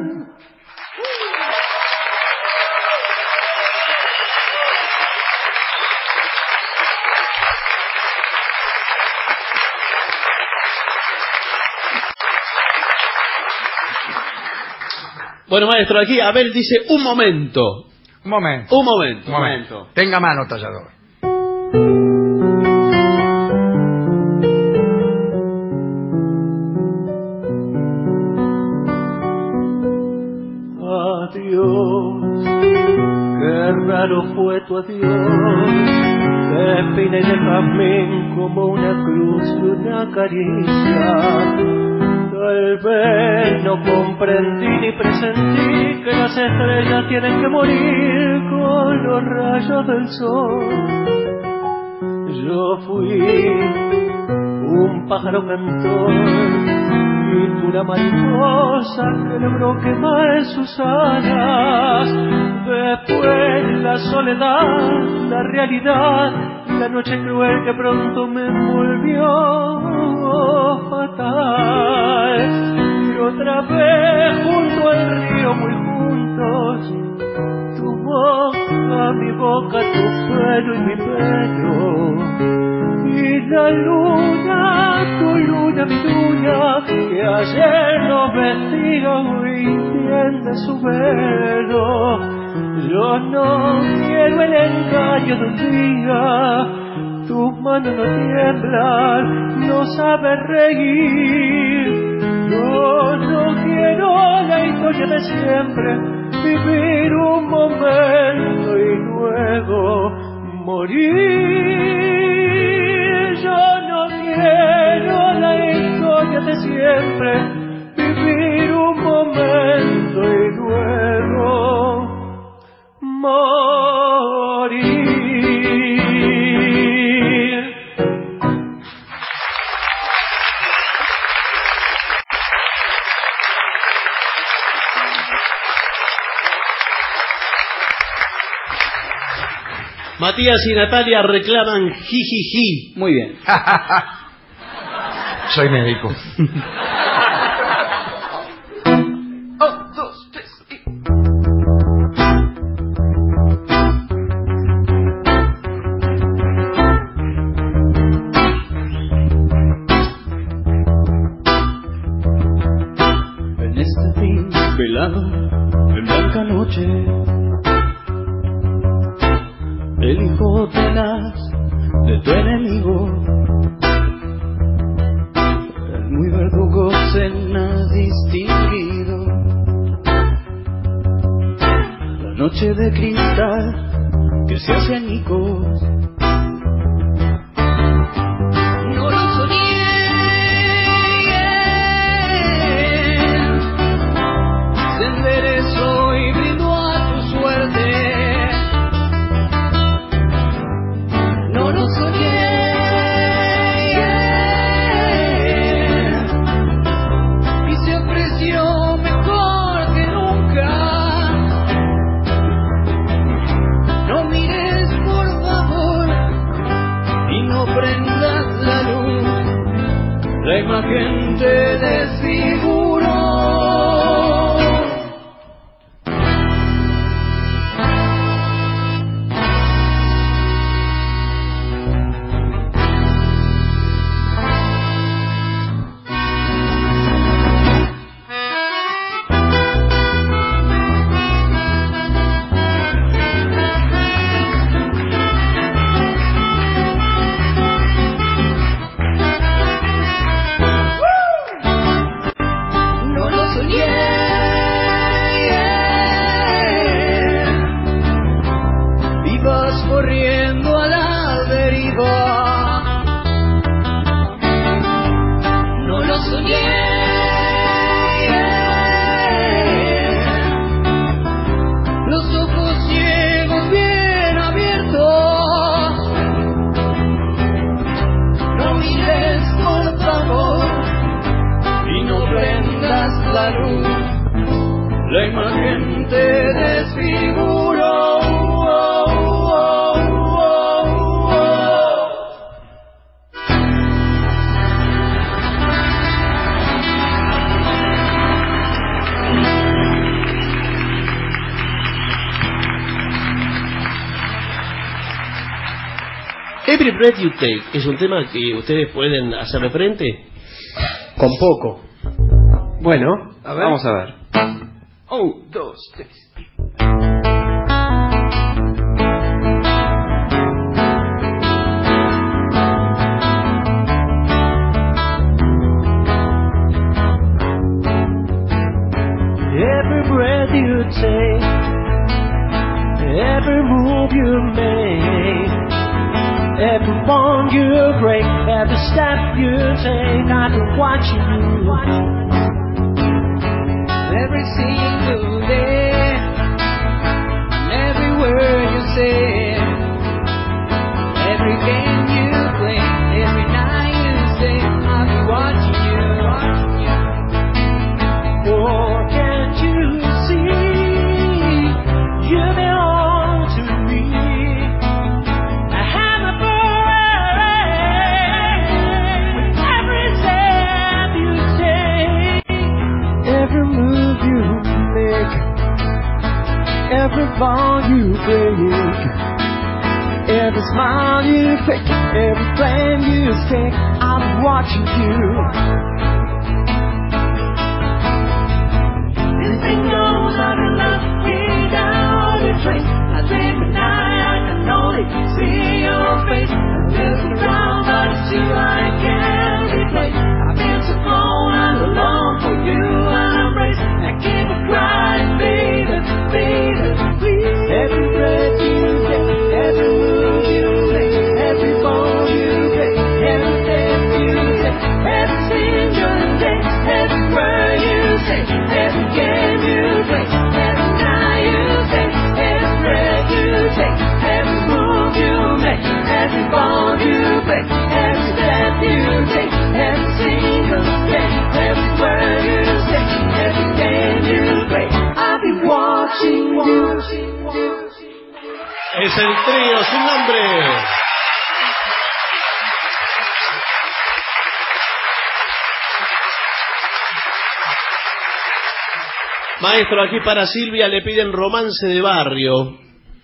Bueno, maestro, aquí Abel dice un momento. Un momento. Un momento. Un momento. Tenga mano, tallador. Adiós, qué raro fue tu adiós, de espina y de jazmín como una cruz y una caricia. Tal vez no comprendí ni presentí que las estrellas tienen que morir con los rayos del sol. Yo fui un pájaro cantor y tú una mariposa que logró quemar sus alas. Después la soledad, la realidad, la noche cruel que pronto me envolvió fatal. Y otra vez junto al río muy juntos, tu boca, mi boca, tu pelo y mi pelo. Y la luna, tu luna, mi luna, que ayer nos vestía hoy tiende su velo. Yo no quiero el engaño de un día, tus manos no tiemblan, no sabes reír. Yo no quiero la historia de siempre, vivir un momento y luego morir. Yo no quiero la historia de siempre, vivir un momento y luego morir. Matías y Natalia reclaman jijiji. Muy bien. Soy médico. Oh, dos, tres, y... En este fin velado, en blanca noche, el hijo tenaz de tu enemigo, el muy verdugo cena distinguido. La noche de cristal que se hace añicos, No lo soñé, se enderezó y brindó a tu suerte. no lo soñé, Y se ofreció mejor que nunca. no mires por favor, Y no prendas la luz, la imagen te desfiguró. la imagen te desfiguró. Oh, oh, oh, oh. Every Breath You Take es un tema que ustedes pueden hacerle frente. Con poco. Bueno, A ver. vamos a ver. Un, dos, tres. Every breath you take, every move you make, every bond you break, every step you take, I can watch you. Every single day, and every word you say, every game you play, every night you say, I'll be watching you, watching you. Oh, can't you see? You belong to me. I have a parade with every step you take, every move you make, every bond you break, every smile you fake, every flame you stake. I'm watching you. This thing goes on and on, without a trace. I sleep at night, I can only see your face. I look around, but it's you I can't replace. I've been so cold and alone for you and embrace. I keep on crying, baby, baby, please. Every breath you take, every move you make, every bone you break, every step you take, Every single day, every word you say, every game you play, every night you say, every breath you take, every move you make, every bond you break, every step you take, every single day, every word you say, every game you play, I'll be watching you. Es el trío sin nombre. Maestro, aquí para Silvia le piden Romance de Barrio.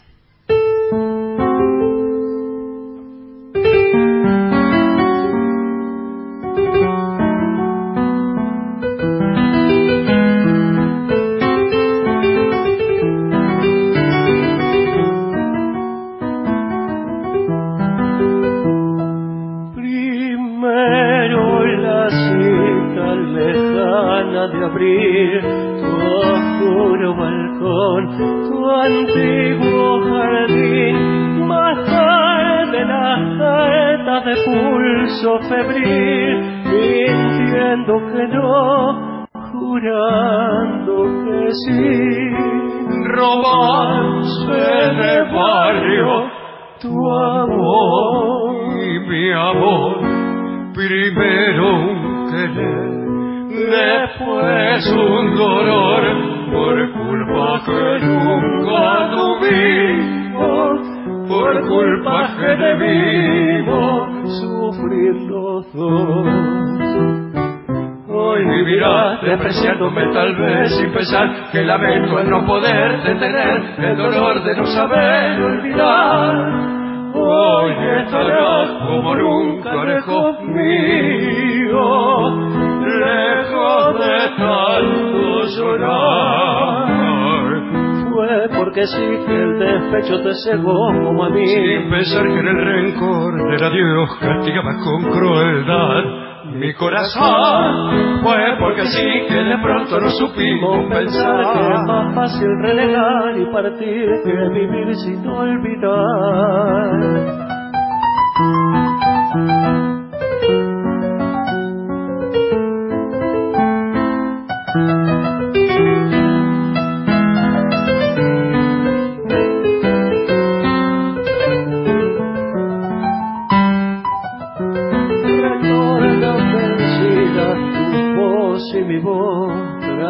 primero la cita lejana de abril, tu oscuro balcón, tu antiguo jardín, más tarde las cartas de pulso febril, mintiendo que no, jurando que sí. Romance de barrio, tu amor y mi amor, primero un querer, después un dolor, por culpa que nunca tuvimos, por culpa que debimos sufrir los dos. Hoy vivirás despreciándome tal vez sin pensar que lamento el no poder detener el dolor de no saber olvidar. Hoy estarás como nunca lejos mío, lejos de tanto llorar. Fue porque sí que el despecho te cegó como a mí, sin pensar que en el rencor del adiós castigaba con crueldad mi corazón. Fue porque sí que de pronto no supimos pensar que es más fácil renegar y partir que vivir sin olvidar.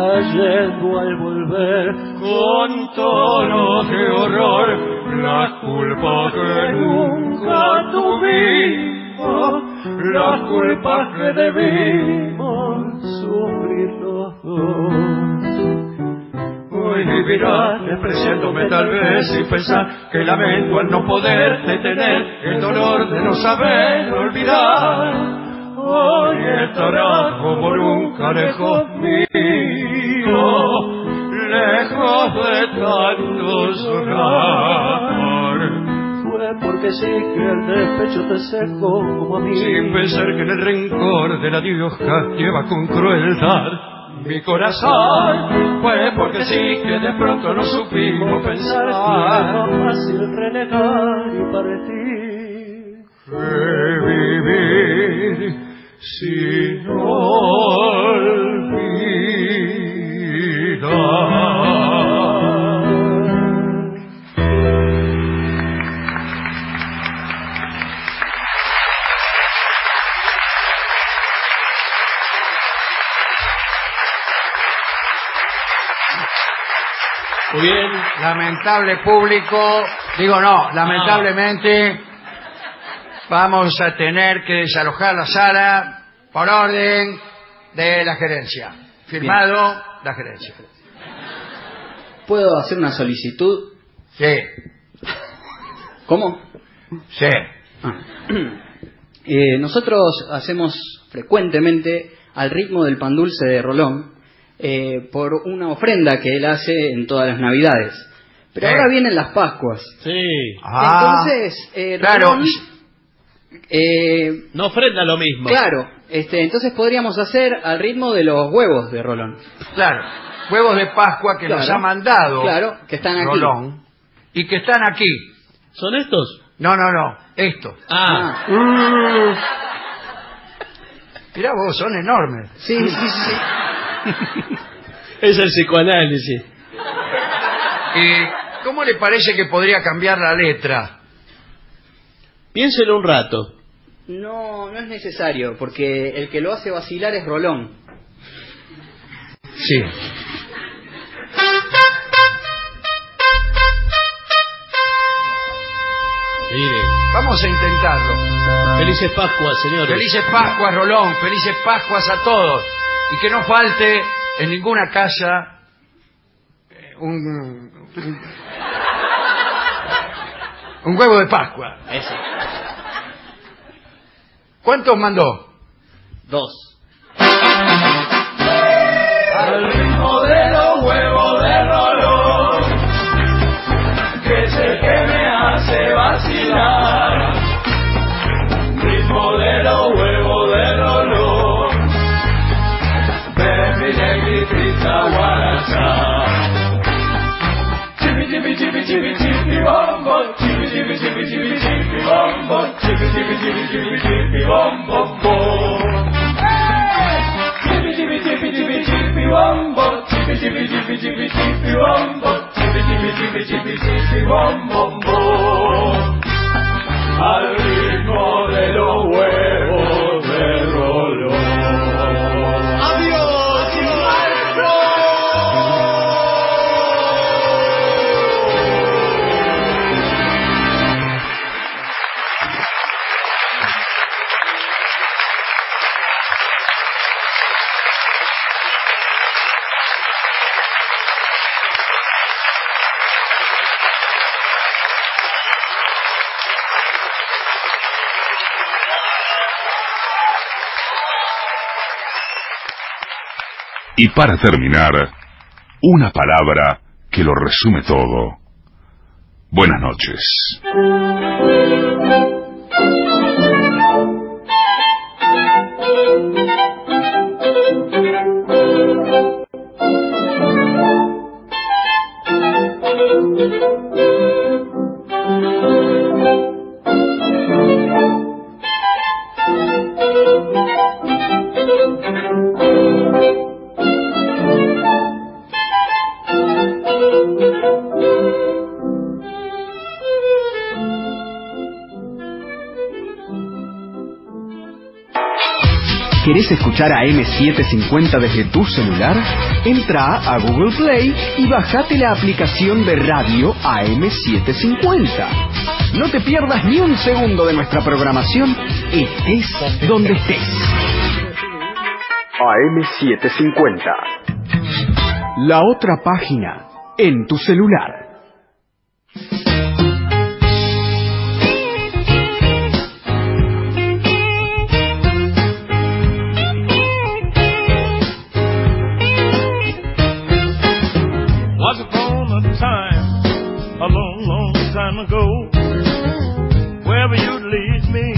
cayendo al volver con tono de horror, la culpa que nunca tuvimos, la culpa que debimos sufrir los dos. Hoy vivirás despreciándome tal vez sin pensar que lamento al no poder detener el dolor de no saber olvidar. Hoy estarás como nunca lejos mío, lejos de tanto llorar. Fue porque sí que el despecho te secó como a mí, sin pensar que en el rencor del adiós castiga con crueldad mi corazón. Fue porque sí que de pronto no supimos pensar que era fácil renegar y partir. Revivir sin olvidar. Muy bien. Lamentable público, digo no, lamentablemente vamos a tener que desalojar la sala por orden de la gerencia. Firmado bien. La gerencia. ¿Puedo hacer una solicitud? Sí. ¿Cómo? Sí. Ah. Eh, nosotros hacemos frecuentemente al ritmo del pan dulce de Rolón, eh, por una ofrenda que él hace en todas las Navidades. Pero sí. Ahora vienen las Pascuas. Sí. Ah, entonces, eh, claro. Rolón, eh, no ofrenda lo mismo. Claro. Este, entonces podríamos hacer al ritmo de los huevos de Rolón. Claro. Huevos de Pascua que claro. nos ha mandado. Claro, que están aquí. Rolón. Y que están aquí. ¿Son estos? No, no, no. Estos. Ah. ah. Mm. Mirá vos, son enormes. Sí, sí, sí. Es el psicoanálisis. ¿Y cómo le parece que podría cambiar la letra? Piénselo un rato. No, no es necesario, porque el que lo hace vacilar es Rolón. Sí. Mire. Vamos a intentarlo. Felices Pascuas, señores. Felices Pascuas, Rolón. Felices Pascuas a todos. Y que no falte en ninguna casa un, un, un huevo de Pascua. Ese. ¿Cuántos mandó? Dos. Al ritmo de los huevos de Rolón, que es el que me hace vacilar. Ritmo de los huevos de Rolón, de mi negrita guaracha. Chipi chipi chipi chipi chipi bombo, chipi chipi chipi chipi chipi bombo, chipi chipi chipi chipi chipi bombo bom. Chipi chipi chipi chipi chipi bombo, chipi chipi chipi chipi chipi bombo, chipi chipi chipi chipi chipi bombo bom. Al ritmo de los huevos de Rolón. ¡Adiós, Marco! Y para terminar, una palabra que lo resume todo. Buenas noches. ¿Querés escuchar A M setecientos cincuenta desde tu celular? Entra a Google Play y bajate la aplicación de radio A M setecientos cincuenta. No te pierdas ni un segundo de nuestra programación, estés donde estés. A M setecientos cincuenta. La otra página en tu celular. Once upon a time, a long, long time ago, wherever you'd lead me,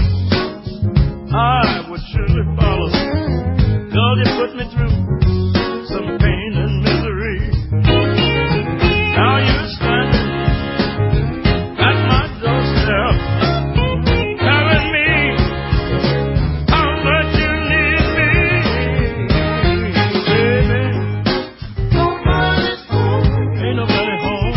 I would surely follow. Girl, you put me through some pain and misery. Now you're standing at my doorstep, telling me how much you need me, baby. Nobody's home, ain't nobody home.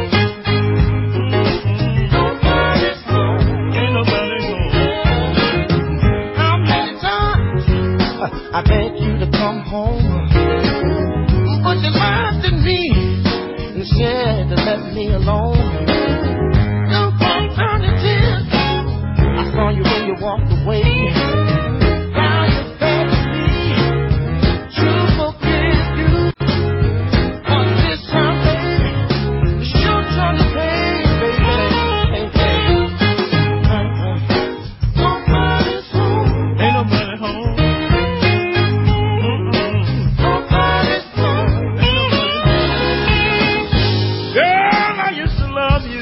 Mm-hmm. Nobody's home, ain't nobody home. How many times I begged you to come home, but you laughed at me and said to let me alone. No alternative. I saw you when you walked away. Now you're begging me to forgive you. But this time, baby, it's your turn to pay, baby. Nobody's home, ain't nobody home. Nobody's home, ain't nobody home. Girl, I used to love you.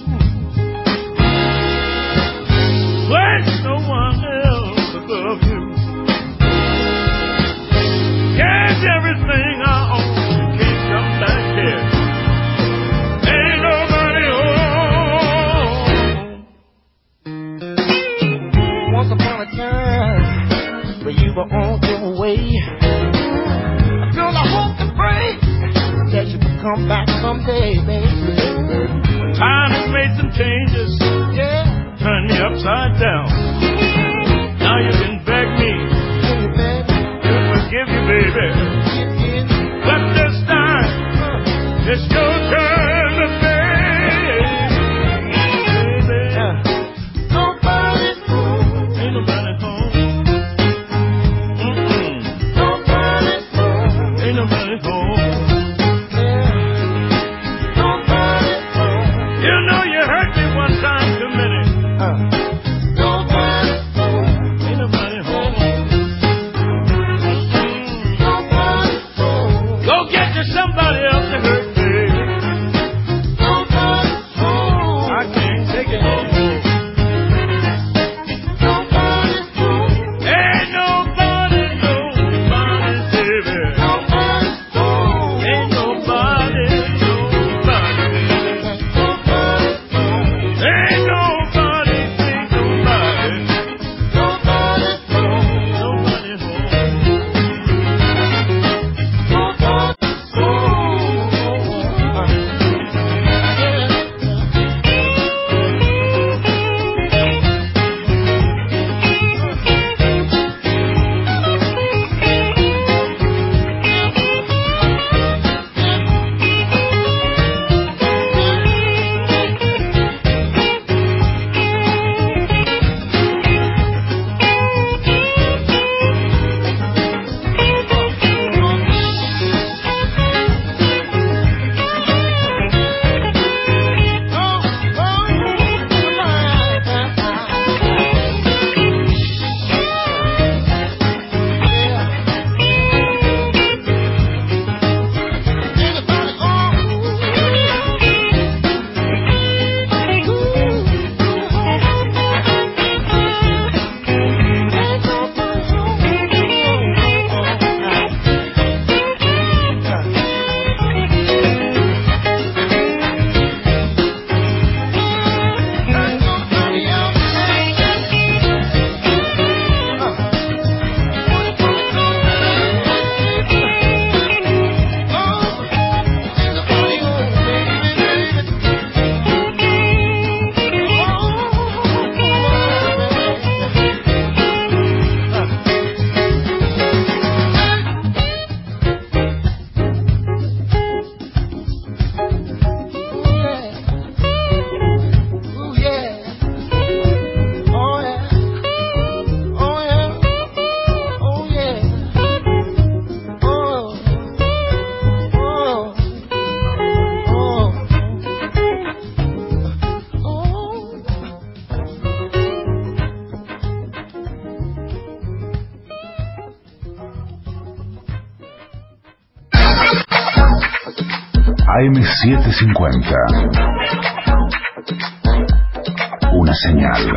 Place no one else above you. Gave everything I own. You can't come back here. Ain't nobody home. Once upon a time, when you were on your way, girl, I hope and pray that you will come back someday, baby. Time has made some changes, yeah, turned me upside down. Now you can beg me to forgive you, baby. But this time, it's your turn to pay, baby. Nobody's home, ain't nobody home. Mm-mm. Nobody's home, ain't nobody home. You know you hurt me one time too many. Uh. Nobody A M setecientos cincuenta. Una señal.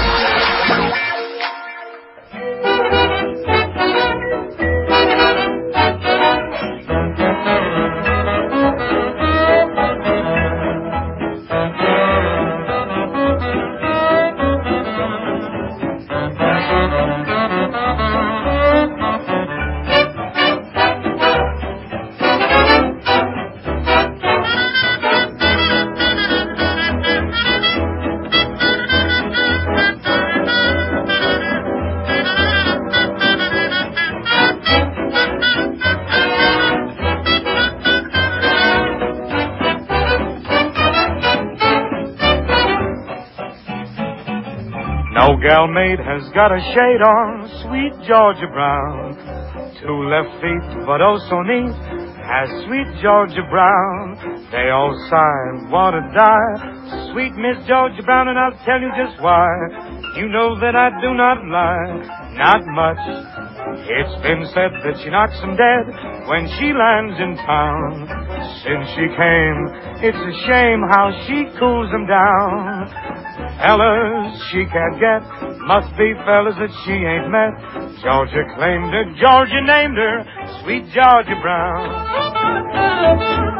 No gal maid has got a shade on, sweet Georgia Brown. Two left feet, but oh so neat, has sweet Georgia Brown. They all sigh and want to die, sweet Miss Georgia Brown, and I'll tell you just why. You know that I do not lie, not much. It's been said that she knocks 'em dead when she lands in town. Since she came, it's a shame how she cools 'em down. Fellas she can't get, must be fellas that she ain't met. Georgia claimed her, Georgia named her, sweet Georgia Brown.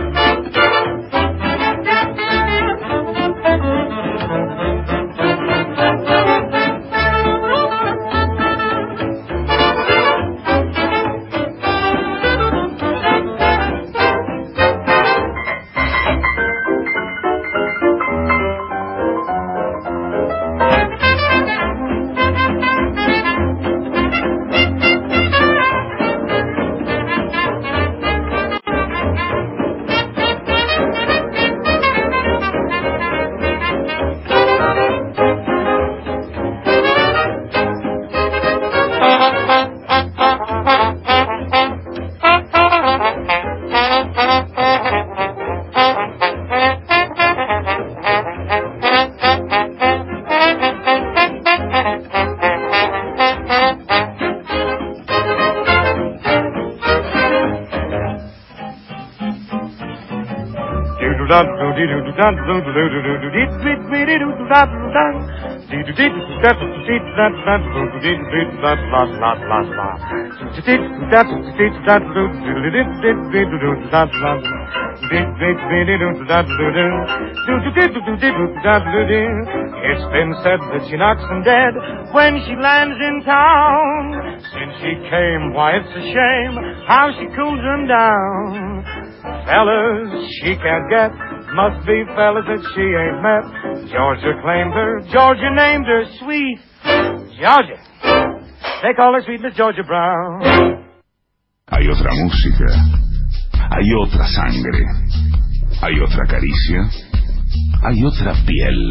It's been said that she knocks 'em dead when she lands in town. Since she came, why it's a shame how she cools 'em down. Fellas she can't get, must be fellas that she ain't met. Georgia claimed her, Georgia named her, sweet Georgia. They call her sweet Miss Georgia Brown. Hay otra música, hay otra sangre, hay otra caricia, hay otra piel,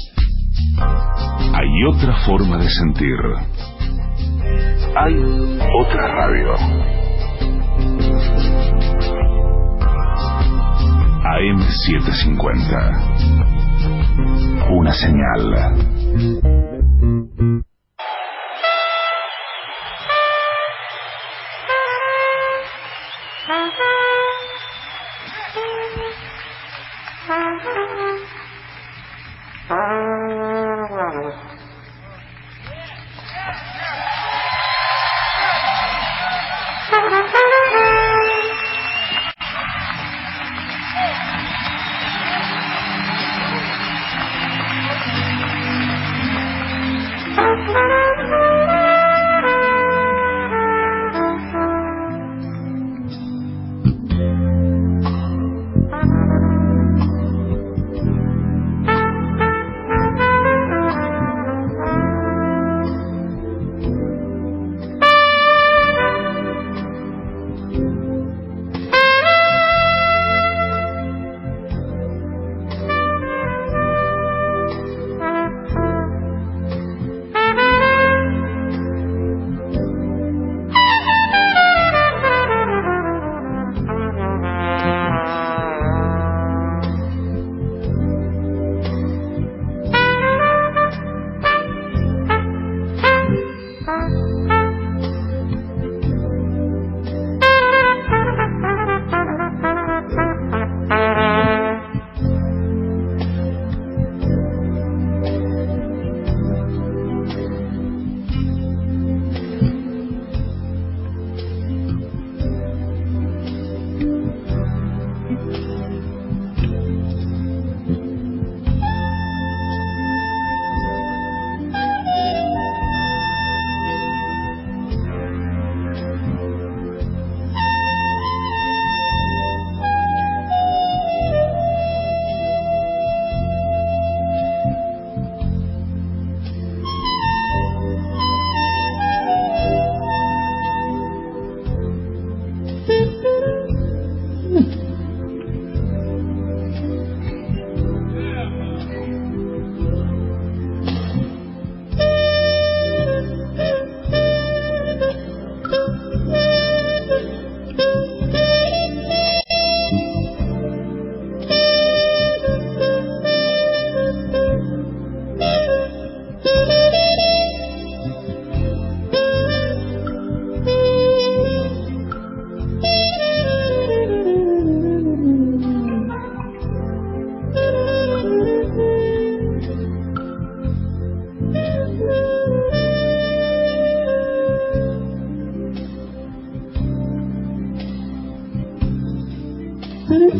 hay otra forma de sentir, hay otra radio. A M setecientos cincuenta. Una señal.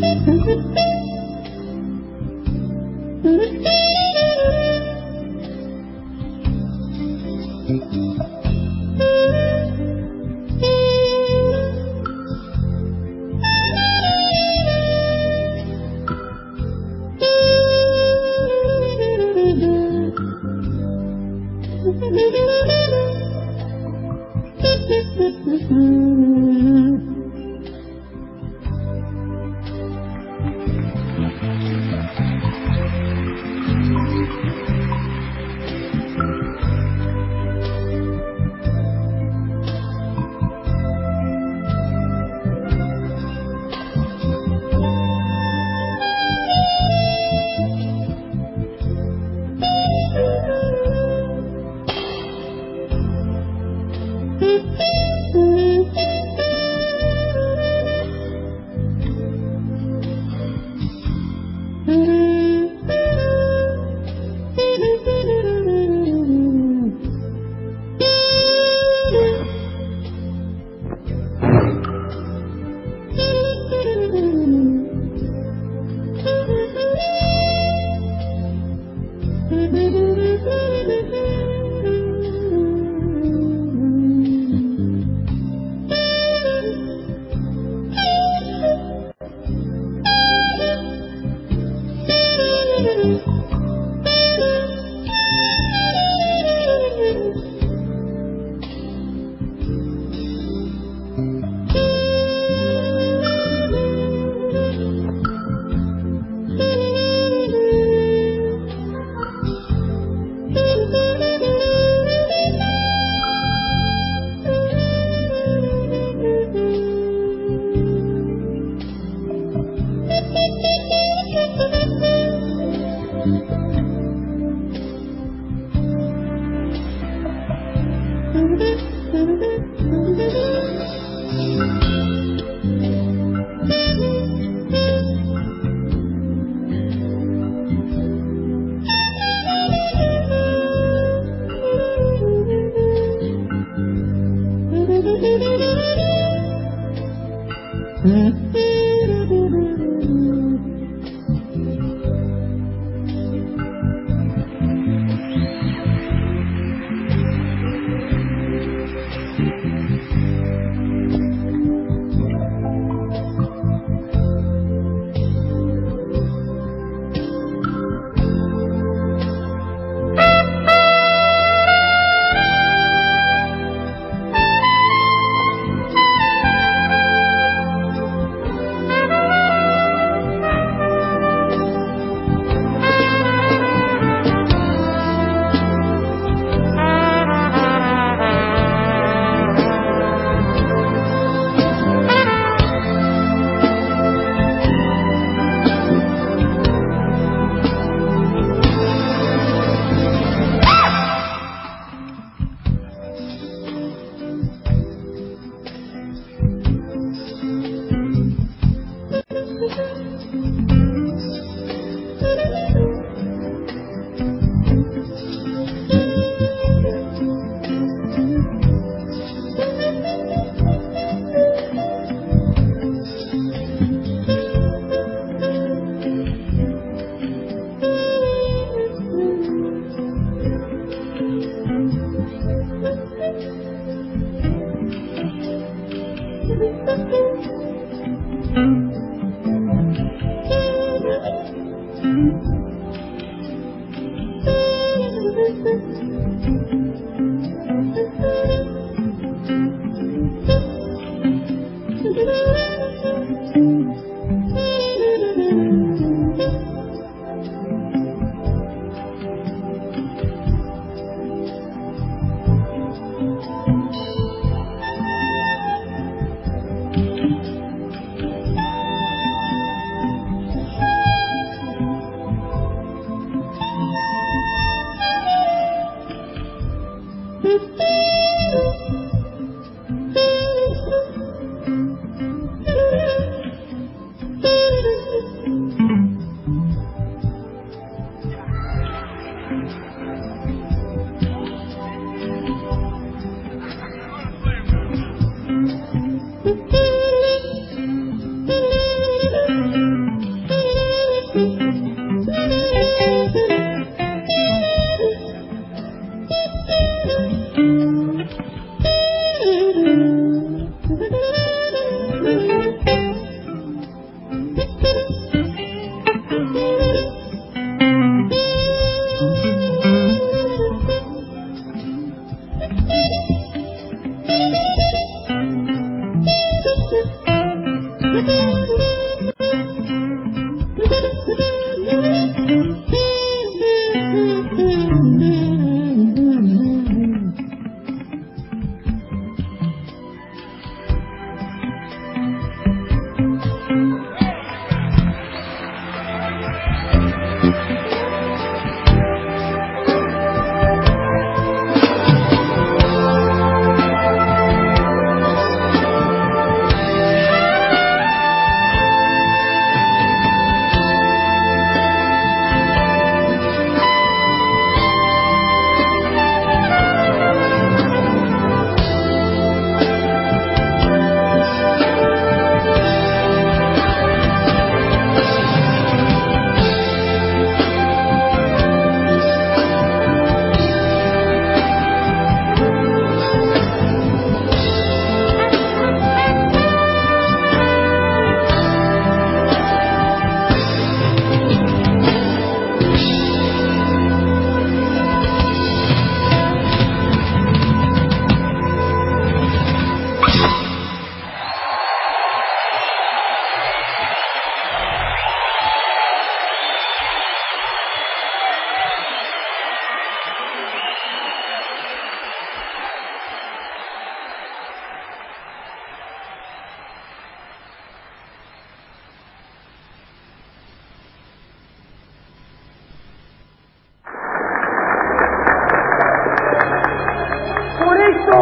Thank you.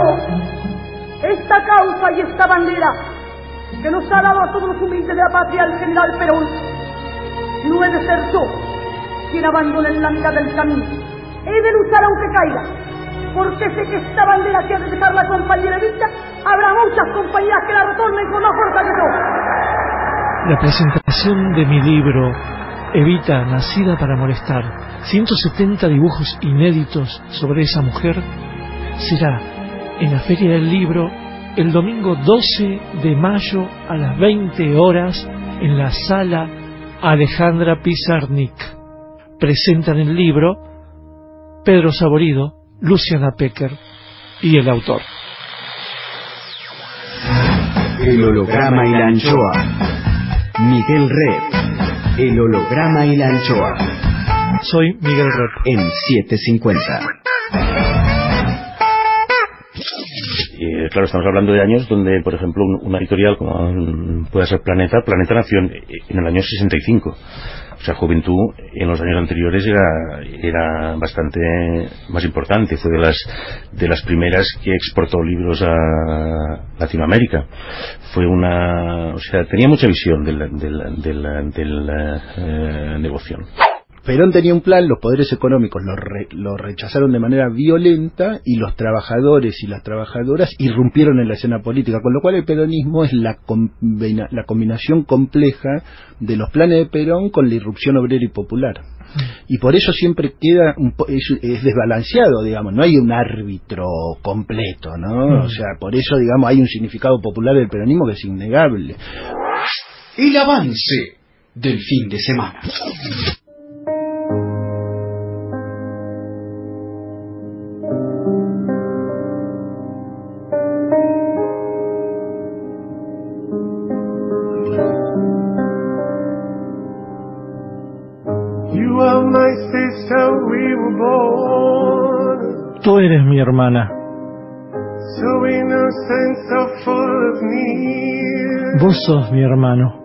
esta causa y esta bandera que nos ha dado a todos los humildes de la patria el general Perón. No he de ser yo quien abandone en la mitad del camino. He de luchar aunque caiga, porque sé que esta bandera que ha de dejar la compañera Evita, habrá muchas compañeras que la retornen con más fuerza que yo. La presentación de mi libro Evita, nacida para molestar, ciento setenta dibujos inéditos sobre esa mujer, será en la Feria del Libro el domingo doce de mayo a las veinte horas en la Sala Alejandra Pizarnik. Presentan el libro Pedro Saborido, Luciana Pecker y el autor. El holograma y la anchoa. Miguel Rep. El holograma y la anchoa. Soy Miguel Rep. En setecientos cincuenta. Eh, claro, estamos hablando de años donde, por ejemplo, un, una editorial como um, puede ser Planeta, Planeta nació en, en el año sesenta y cinco. O sea, Juventud en los años anteriores era, era bastante más importante. Fue de las, de las primeras que exportó libros a Latinoamérica. Fue una, o sea, tenía mucha visión de la, de la, de la, de la eh, negocio. Perón tenía un plan, los poderes económicos lo, re, lo rechazaron de manera violenta y los trabajadores y las trabajadoras irrumpieron en la escena política, con lo cual el peronismo es la, combina, la combinación compleja de los planes de Perón con la irrupción obrera y popular. Y por eso siempre queda un po es, es desbalanceado, digamos, no hay un árbitro completo, ¿no? Mm. O sea, por eso, digamos, hay un significado popular del peronismo que es innegable. El avance del fin de semana. Tú eres mi hermana. Vos sos mi hermano.